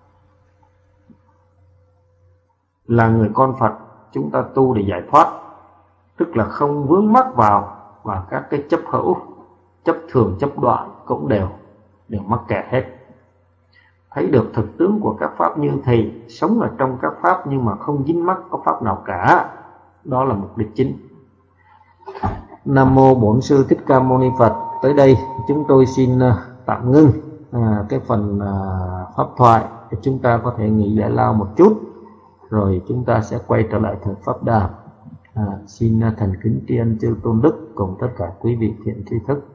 Là người con Phật, chúng ta tu để giải thoát, tức là không vướng mắc vào và các cái chấp hữu, chấp thường, chấp đoạn cũng đều đều mắc kẹt hết. Thấy được thực tướng của các pháp như thầy, sống ở trong các pháp nhưng mà không dính mắc có pháp nào cả, đó là mục đích chính. Nam mô Bổn Sư Thích Ca Mâu Ni Phật. Tới đây chúng tôi xin tạm ngưng à, cái phần à, pháp thoại để chúng ta có thể nghỉ giải lao một chút, rồi chúng ta sẽ quay trở lại thời pháp đàm. À, xin thành kính tri ân chư tôn đức cùng tất cả quý vị thiện tri thức.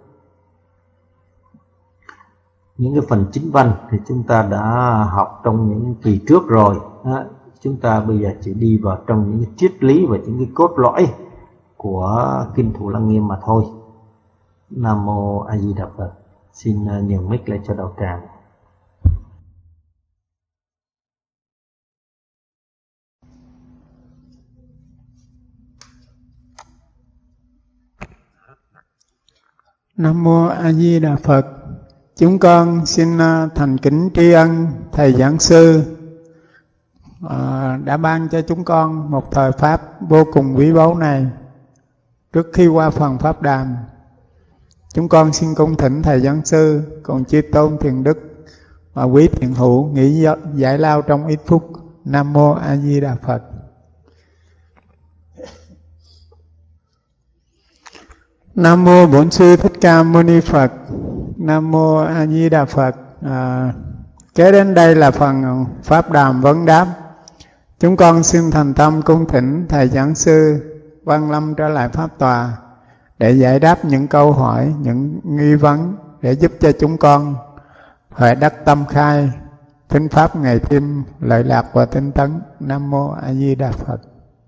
Những cái phần chính văn thì chúng ta đã học trong những kỳ trước rồi. À, chúng ta bây giờ chỉ đi vào trong những cái triết lý và những cái cốt lõi của kinh Thủ Lăng Nghiêm mà thôi. Nam mô A Di Đà Phật. Xin nhường mic lại cho đạo tràng. Nam mô A Di Đà Phật. Chúng con xin thành kính tri ân thầy giảng sư à, đã ban cho chúng con một thời pháp vô cùng quý báu này. Trước khi qua phần pháp đàm, chúng con xin cung thỉnh thầy giảng sư cùng chư tôn thiền đức và quý thiện hữu nghỉ giải lao trong ít phút. Nam mô A Di Đà Phật. Nam mô Bổn Sư Thích Ca Mâu Ni Phật. Nam mô A Di Đà Phật. À, kế đến đây là phần pháp đàm vấn đáp. Chúng con xin thành tâm cung thỉnh thầy giảng sư Văn Lâm trở lại pháp tòa để giải đáp những câu hỏi, những nghi vấn để giúp cho chúng con huệ đắc tâm khai, thính pháp ngày thêm lợi lạc và tinh tấn. Nam mô A Di Đà Phật.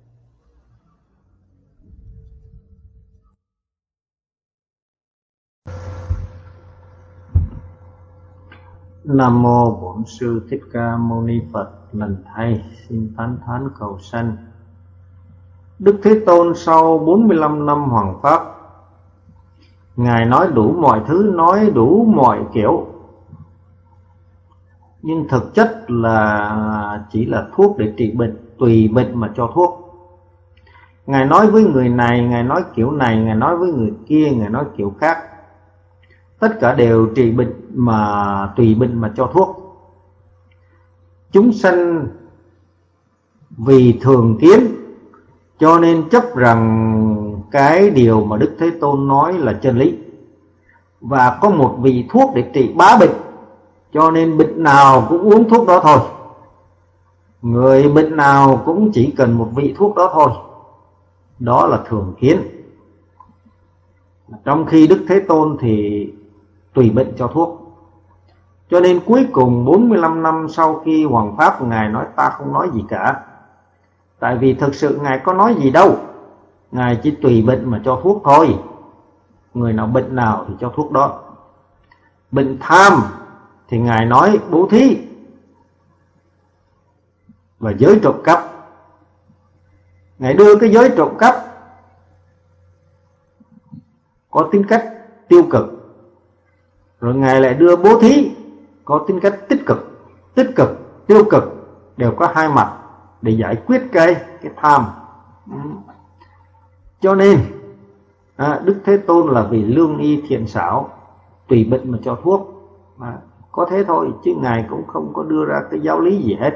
Nam mô Bổn Sư Thích Ca Mâu Ni Phật. Lần thầy xin tán thán cầu sanh. Đức Thế Tôn sau bốn mươi lăm năm hoàng pháp, ngài nói đủ mọi thứ, nói đủ mọi kiểu, nhưng thực chất là chỉ là thuốc để trị bệnh, tùy bệnh mà cho thuốc. Ngài nói với người này, ngài nói kiểu này, ngài nói với người kia, ngài nói kiểu khác. tất cả đều trị bệnh mà tùy bệnh mà cho thuốc. Chúng sanh vì thường kiến cho nên chấp rằng cái điều mà Đức Thế Tôn nói là chân lý, và có một vị thuốc để trị bá bệnh, cho nên bệnh nào cũng uống thuốc đó thôi. Người bệnh nào cũng chỉ cần một vị thuốc đó thôi. Đó là thường kiến. Trong khi Đức Thế Tôn thì tùy bệnh cho thuốc. Cho nên cuối cùng bốn mươi lăm năm sau khi Hoằng Pháp, Ngài nói ta không nói gì cả. Tại vì thực sự Ngài có nói gì đâu, Ngài chỉ tùy bệnh mà cho thuốc thôi. Người nào bệnh nào thì cho thuốc đó. Bệnh tham thì Ngài nói bố thí và giới trộm cắp. Ngài đưa cái giới trộm cắp có tính cách tiêu cực, rồi Ngài lại đưa bố thí có tính cách tích cực. Tích cực, tiêu cực đều có hai mặt để giải quyết cái, cái tham. Cho nên à, Đức Thế Tôn là vì lương y thiện xảo, tùy bệnh mà cho thuốc. à, Có thế thôi, chứ Ngài cũng không có đưa ra cái giáo lý gì hết.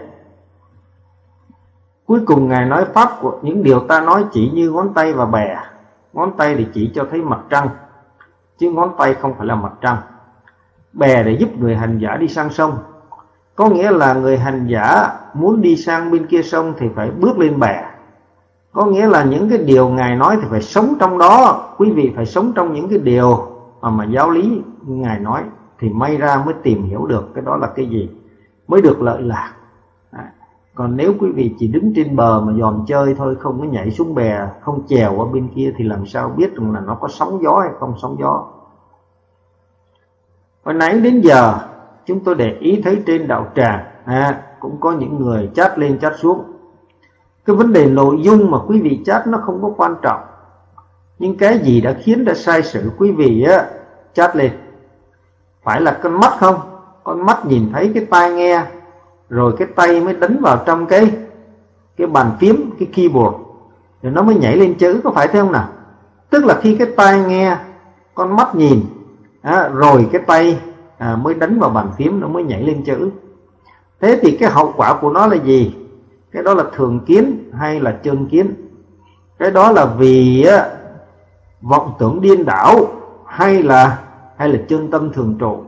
Cuối cùng Ngài nói pháp của những điều ta nói chỉ như ngón tay và bè. Ngón tay để chỉ cho thấy mặt trăng, chứ ngón tay không phải là mặt trăng. Bè để giúp người hành giả đi sang sông. Có nghĩa là người hành giả muốn đi sang bên kia sông thì phải bước lên bè. Có nghĩa là những cái điều Ngài nói thì phải sống trong đó. Quý vị phải sống trong những cái điều mà, mà giáo lý Ngài nói, thì may ra mới tìm hiểu được cái đó là cái gì, mới được lợi lạc. à, Còn nếu quý vị chỉ đứng trên bờ mà giòn chơi thôi, không có nhảy xuống bè, không chèo qua bên kia, thì làm sao biết rằng là nó có sóng gió hay không sóng gió. Hồi nãy đến giờ chúng tôi để ý thấy trên đạo tràng à, cũng có những người chat lên chat xuống. Cái vấn đề nội dung mà quý vị chat nó không có quan trọng, nhưng cái gì đã khiến đã sai sử quý vị á chat lên. Phải là con mắt không? Con mắt nhìn thấy, cái tai nghe, rồi cái tay mới đánh vào trong cái cái bàn phím, cái keyboard, rồi nó mới nhảy lên chữ, có phải thế không nào? Tức là khi cái tai nghe, con mắt nhìn, à, rồi cái tay à, mới đánh vào bàn phím, nó mới nhảy lên chữ. Thế thì cái hậu quả của nó là gì? Cái đó là thường kiến hay là chơn kiến? Cái đó là vì á, vọng tưởng điên đảo hay là hay là chân tâm thường trụ.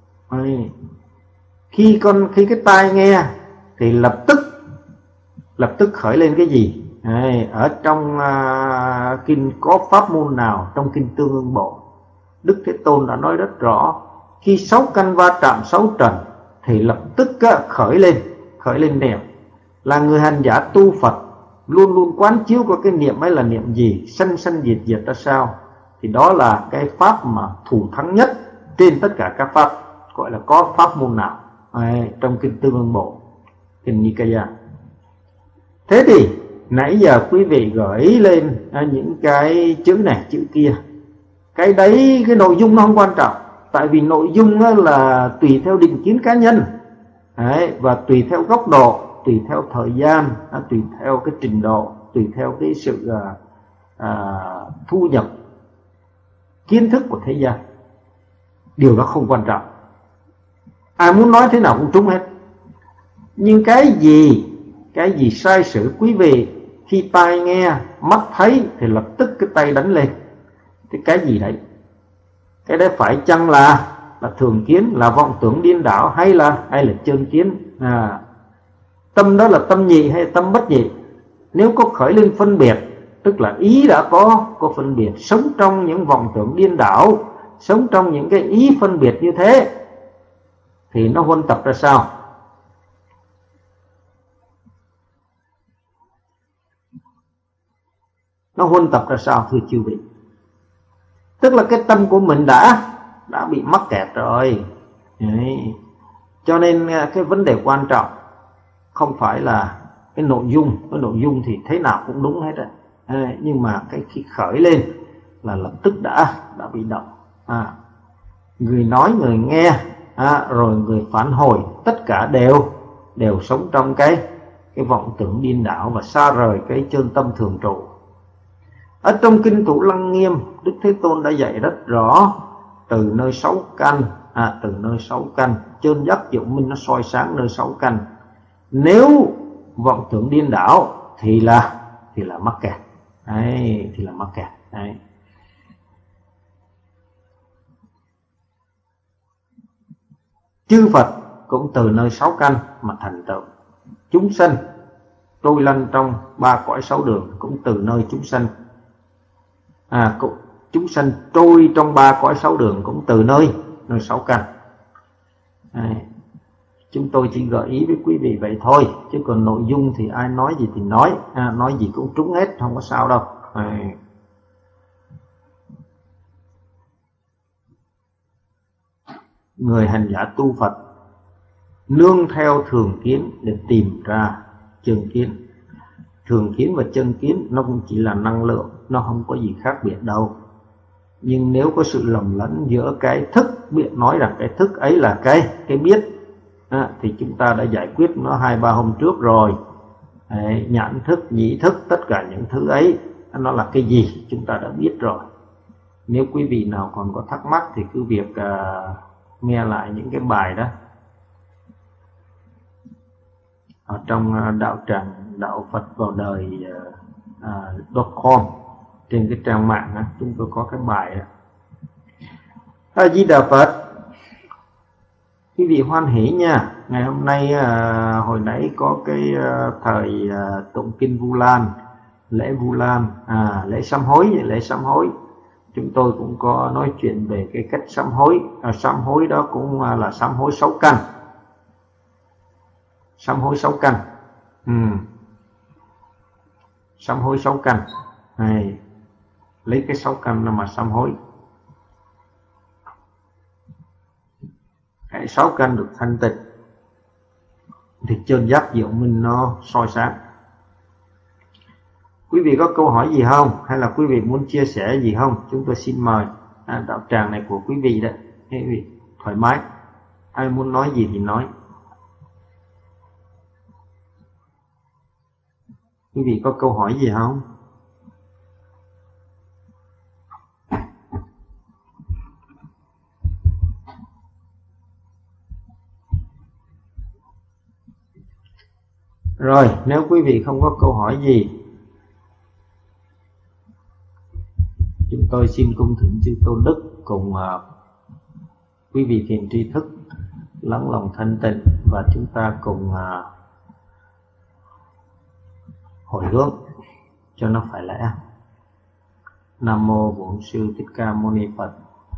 Khi con khi cái tai nghe thì lập tức lập tức khởi lên cái gì? Đấy, ở trong uh, kinh có pháp môn nào trong kinh Tương Ưng Bộ, Đức Thế Tôn đã nói rất rõ, khi sáu căn va chạm sáu trần thì lập tức uh, khởi lên khởi lên niệm. Là người hành giả tu Phật luôn luôn quán chiếu qua cái niệm ấy là niệm gì, sanh sanh diệt diệt ra sao, thì đó là cái pháp mà thủ thắng nhất trên tất cả các pháp, gọi là có pháp môn nào. Đấy, trong kinh Tương Ưng Bộ, kinh Nikaya. Thế thì nãy giờ quý vị gửi lên à, những cái chữ này chữ kia, cái đấy cái nội dung nó không quan trọng, tại vì nội dung là tùy theo định kiến cá nhân. Đấy, và tùy theo góc độ, tùy theo thời gian, tùy theo cái trình độ, tùy theo cái sự à, à, thu nhập kiến thức của thế gian. Điều đó không quan trọng, ai muốn nói thế nào cũng trúng hết. Nhưng cái gì cái gì sai sử quý vị, khi tai nghe, mắt thấy thì lập tức cái tay đánh lên. Thì cái gì đấy? Cái đấy phải chăng là là thường kiến, là vọng tưởng điên đảo, hay là hay là chơn kiến? À, tâm đó là tâm nhị hay tâm bất nhị? Nếu có khởi lên phân biệt, tức là ý đã có có phân biệt, sống trong những vọng tưởng điên đảo, sống trong những cái ý phân biệt như thế, thì nó huân tập ra sao? Nó huân tập ra sao thưa chư vị? Tức là cái tâm của mình đã đã bị mắc kẹt rồi. Đấy. Cho nên cái vấn đề quan trọng không phải là cái nội dung, cái nội dung thì thế nào cũng đúng hết rồi. Đấy. Nhưng mà cái khi khởi lên là lập tức đã đã bị động. À, người nói, người nghe, à, rồi người phản hồi, tất cả đều đều sống trong cái cái vọng tưởng điên đảo và xa rời cái chân tâm thường trụ. Ở trong kinh Thủ Lăng Nghiêm, Đức Thế Tôn đã dạy rất rõ, từ nơi sáu căn, à, từ nơi sáu căn chơn giác diệu minh nó soi sáng nơi sáu căn. Nếu vọng tưởng điên đảo thì là thì là mắc kẹt. Đấy, thì là mắc kẹt. Đấy. Chư Phật cũng từ nơi sáu căn mà thành tựu. Chúng sanh trôi lăn trong ba cõi sáu đường cũng từ nơi chúng sanh. À, cũng, chúng sanh trôi trong ba cõi sáu đường cũng từ nơi nơi sáu căn. Đấy. Chúng tôi chỉ gợi ý với quý vị vậy thôi, chứ còn nội dung thì ai nói gì thì nói, à, nói gì cũng trúng hết, không có sao đâu. Đấy. Người hành giả tu Phật nương theo thường kiến để tìm ra chân kiến. Thường kiến và chân kiến nó cũng chỉ là năng lượng, nó không có gì khác biệt đâu. Nhưng nếu có sự lầm lẫn giữa cái thức, biết nói rằng cái thức ấy là cái cái biết, à, thì chúng ta đã giải quyết nó hai ba hôm trước rồi. Đấy, nhãn thức, nhĩ thức, tất cả những thứ ấy nó là cái gì chúng ta đã biết rồi. Nếu quý vị nào còn có thắc mắc thì cứ việc uh, nghe lại những cái bài đó ở trong đạo tràng đạo Phật vào đời uh, .com, trên cái trang mạng đó, chúng tôi có cái bài đó. A Di Đà Phật. Quý vị hoan hỷ nha. Ngày hôm nay uh, hồi nãy có cái uh, thời uh, tụng kinh Vu Lan, lễ Vu Lan, à, lễ sám hối, lễ sám hối. Chúng tôi cũng có nói chuyện về cái cách sám hối. À, sám hối đó cũng uh, là sám hối sáu căn. Sám hối sáu căn. Ừ. Sám hối sáu căn. Này, lấy cái sáu căn là mà sám hối. Hãy sáu căn được thanh tịnh thì chân giác diệu minh nó soi sáng. Quý vị có câu hỏi gì không? Hay là quý vị muốn chia sẻ gì không? Chúng tôi xin mời. À, đạo tràng này của quý vị đấy. Quý vị thoải mái. Ai muốn nói gì thì nói. Quý vị có câu hỏi gì không? Rồi, nếu quý vị không có câu hỏi gì, chúng tôi xin cung thỉnh chư Tôn Đức cùng uh, quý vị thiền tri thức lắng lòng thanh tịnh, và chúng ta cùng uh, hồi hướng cho nó phải lẽ. Nam mô Bổn Sư Thích Ca Mâu Ni Phật.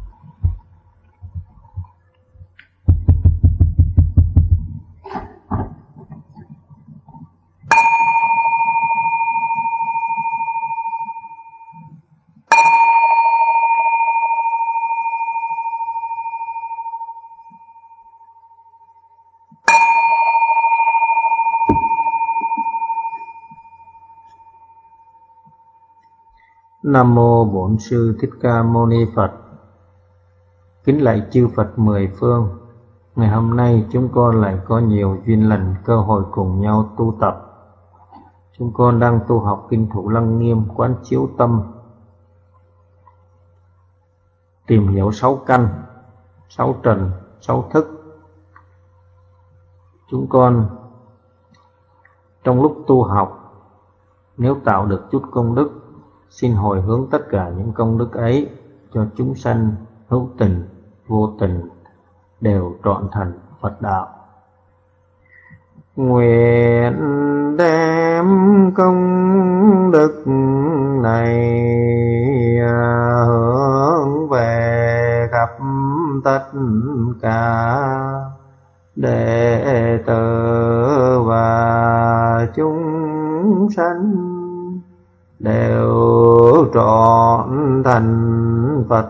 Nam mô Bổn Sư Thích Ca Mâu Ni Phật. Kính lạy chư Phật mười phương. Ngày hôm nay chúng con lại có nhiều duyên lành cơ hội cùng nhau tu tập. Chúng con đang tu học kinh Thủ Lăng Nghiêm, quán chiếu tâm, tìm hiểu sáu căn, sáu trần, sáu thức. Chúng con trong lúc tu học, nếu tạo được chút công đức, xin hồi hướng tất cả những công đức ấy cho chúng sanh hữu tình, vô tình đều trọn thành Phật đạo. Nguyện đem công đức này hướng về khắp tất cả đệ tử và chúng sanh đều trọn thành Phật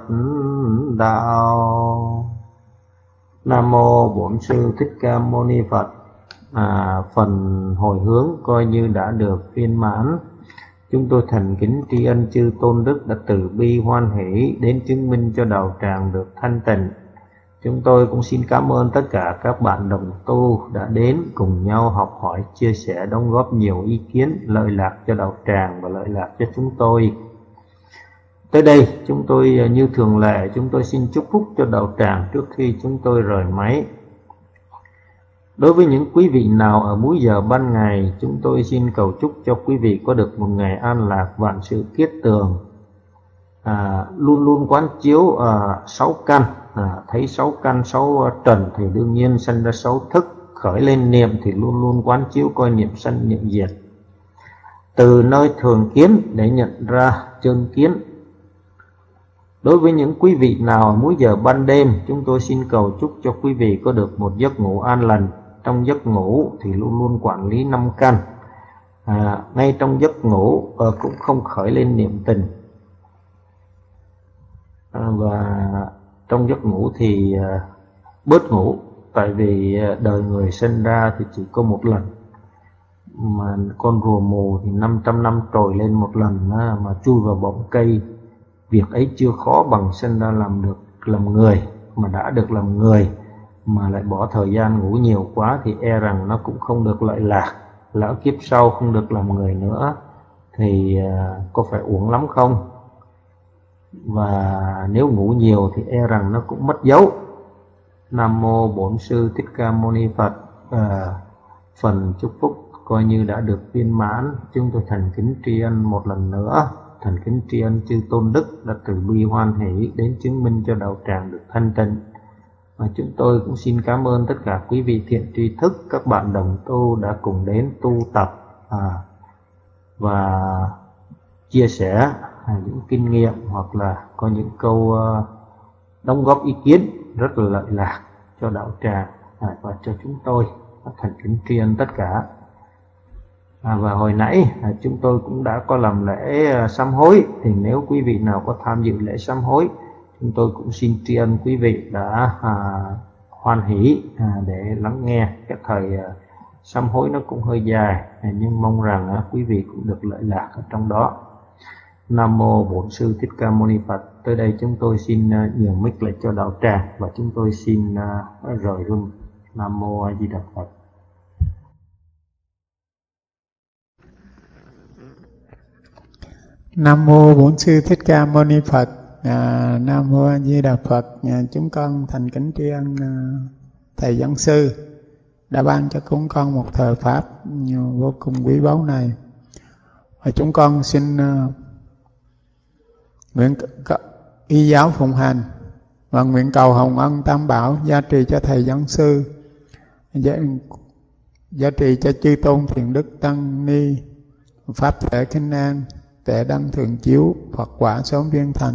đạo. Nam mô Bổn Sư Thích Ca Mâu Ni Phật. À, phần hồi hướng coi như đã được viên mãn. Chúng tôi thành kính tri ân chư Tôn Đức đã từ bi hoan hỷ đến chứng minh cho đạo tràng được thanh tịnh. Chúng tôi cũng xin cảm ơn tất cả các bạn đồng tu đã đến cùng nhau học hỏi, chia sẻ, đóng góp nhiều ý kiến lợi lạc cho đạo tràng và lợi lạc cho chúng tôi. Tới đây chúng tôi như thường lệ chúng tôi xin chúc phúc cho đạo tràng trước khi chúng tôi rời máy. Đối với những quý vị nào ở múi giờ ban ngày, chúng tôi xin cầu chúc cho quý vị có được một ngày an lạc, vạn sự kiết tường, à, luôn luôn quán chiếu à, sáu căn, à, thấy sáu căn sáu trần thì đương nhiên sanh ra sáu thức, khởi lên niệm thì luôn luôn quán chiếu coi niệm sanh niệm diệt, từ nơi thường kiến để nhận ra chân kiến. Đối với những quý vị nào ở múi giờ ban đêm, chúng tôi xin cầu chúc cho quý vị có được một giấc ngủ an lành. Trong giấc ngủ thì luôn luôn quản lý năm căn, à, ngay trong giấc ngủ à, cũng không khởi lên niệm tình, à, và trong giấc ngủ thì à, bớt ngủ, tại vì đời người sinh ra thì chỉ có một lần, mà con rùa mù thì năm trăm năm trồi lên một lần, à, mà chui vào bọng cây. Việc ấy chưa khó bằng sinh ra làm được làm người, mà đã được làm người mà lại bỏ thời gian ngủ nhiều quá thì e rằng nó cũng không được lợi lạc. Lỡ kiếp sau không được làm người nữa thì uh, có phải uổng lắm không? Và nếu ngủ nhiều thì e rằng nó cũng mất dấu. Nam mô Bổn Sư Thích Ca Mâu Ni Phật. uh, Phần chúc phúc coi như đã được viên mãn. Chúng tôi thành kính tri ân một lần nữa, thành kính tri ân chư tôn đức đã từ bi hoan hỷ đến chứng minh cho đạo tràng được thanh tịnh. Và chúng tôi cũng xin cảm ơn tất cả quý vị thiện tri thức, các bạn đồng tu đã cùng đến tu tập à, và chia sẻ à, những kinh nghiệm hoặc là có những câu uh, đóng góp ý kiến rất là lợi lạc cho đạo tràng à, và cho chúng tôi. Thành kính tri ân tất cả. À, và hồi nãy à, chúng tôi cũng đã có làm lễ à, sám hối, thì nếu quý vị nào có tham dự lễ sám hối, chúng tôi cũng xin tri ân quý vị đã à, hoan hỷ à, để lắng nghe. Cái thời à, sám hối nó cũng hơi dài, à, nhưng mong rằng à, quý vị cũng được lợi lạc ở trong đó. Nam mô Bổn Sư Thích Ca Mâu Ni Phật. Tới đây chúng tôi xin uh, nhường mic lại cho đạo tràng và chúng tôi xin uh, rời room. Nam mô A Di Đà Phật. Nam mô Bổn Sư Thích Ca Mâu Ni Phật. À, Nam mô A Di Đà Phật. À, chúng con thành kính tri ân à, thầy Văn Sư đã ban cho chúng con một thời pháp vô cùng quý báu này. Và chúng con xin uh, nguyện y giáo phụng hành và nguyện cầu hồng ân tam bảo gia trì cho thầy Văn Sư, gia, gia trì cho chư tôn thiền đức tăng ni, pháp thể khinh an, tệ đăng thường chiếu, Phật quả sớm viên thành.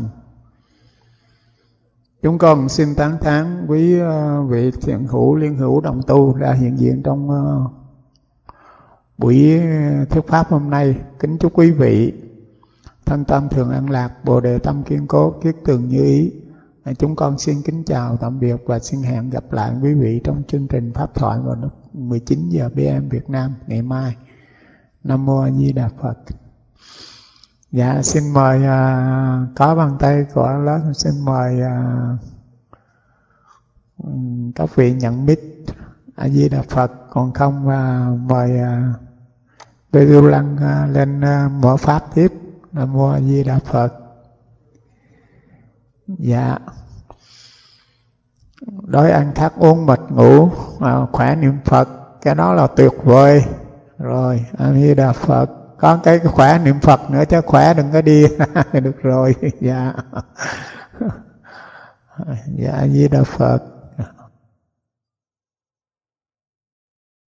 Chúng con xin tán thán quý uh, vị thiện hữu liên hữu đồng tu đã hiện diện trong uh, buổi thuyết pháp hôm nay. Kính chúc quý vị thân tâm thường an lạc, bồ đề tâm kiên cố, kiết tường như ý. Chúng con xin kính chào tạm biệt và xin hẹn gặp lại quý vị trong chương trình pháp thoại vào lúc mười chín giờ pê em Việt Nam ngày mai. Nam mô A Di Đà Phật. Dạ, xin mời uh, có bàn tay của lớp, xin mời uh, các vị nhận mic. A Di Đà Phật. Còn không uh, mời uh, Bê Du Lăng uh, lên uh, mở pháp tiếp. Nam mô A Di Đà Phật. Dạ, đói ăn thác uống mệt ngủ, à, khỏe niệm Phật, cái đó là tuyệt vời rồi. A Di Đà Phật. Có cái khỏe niệm Phật nữa chứ khỏe đừng có đi. Được rồi. Dạ. Dạ, A Di Đà Phật.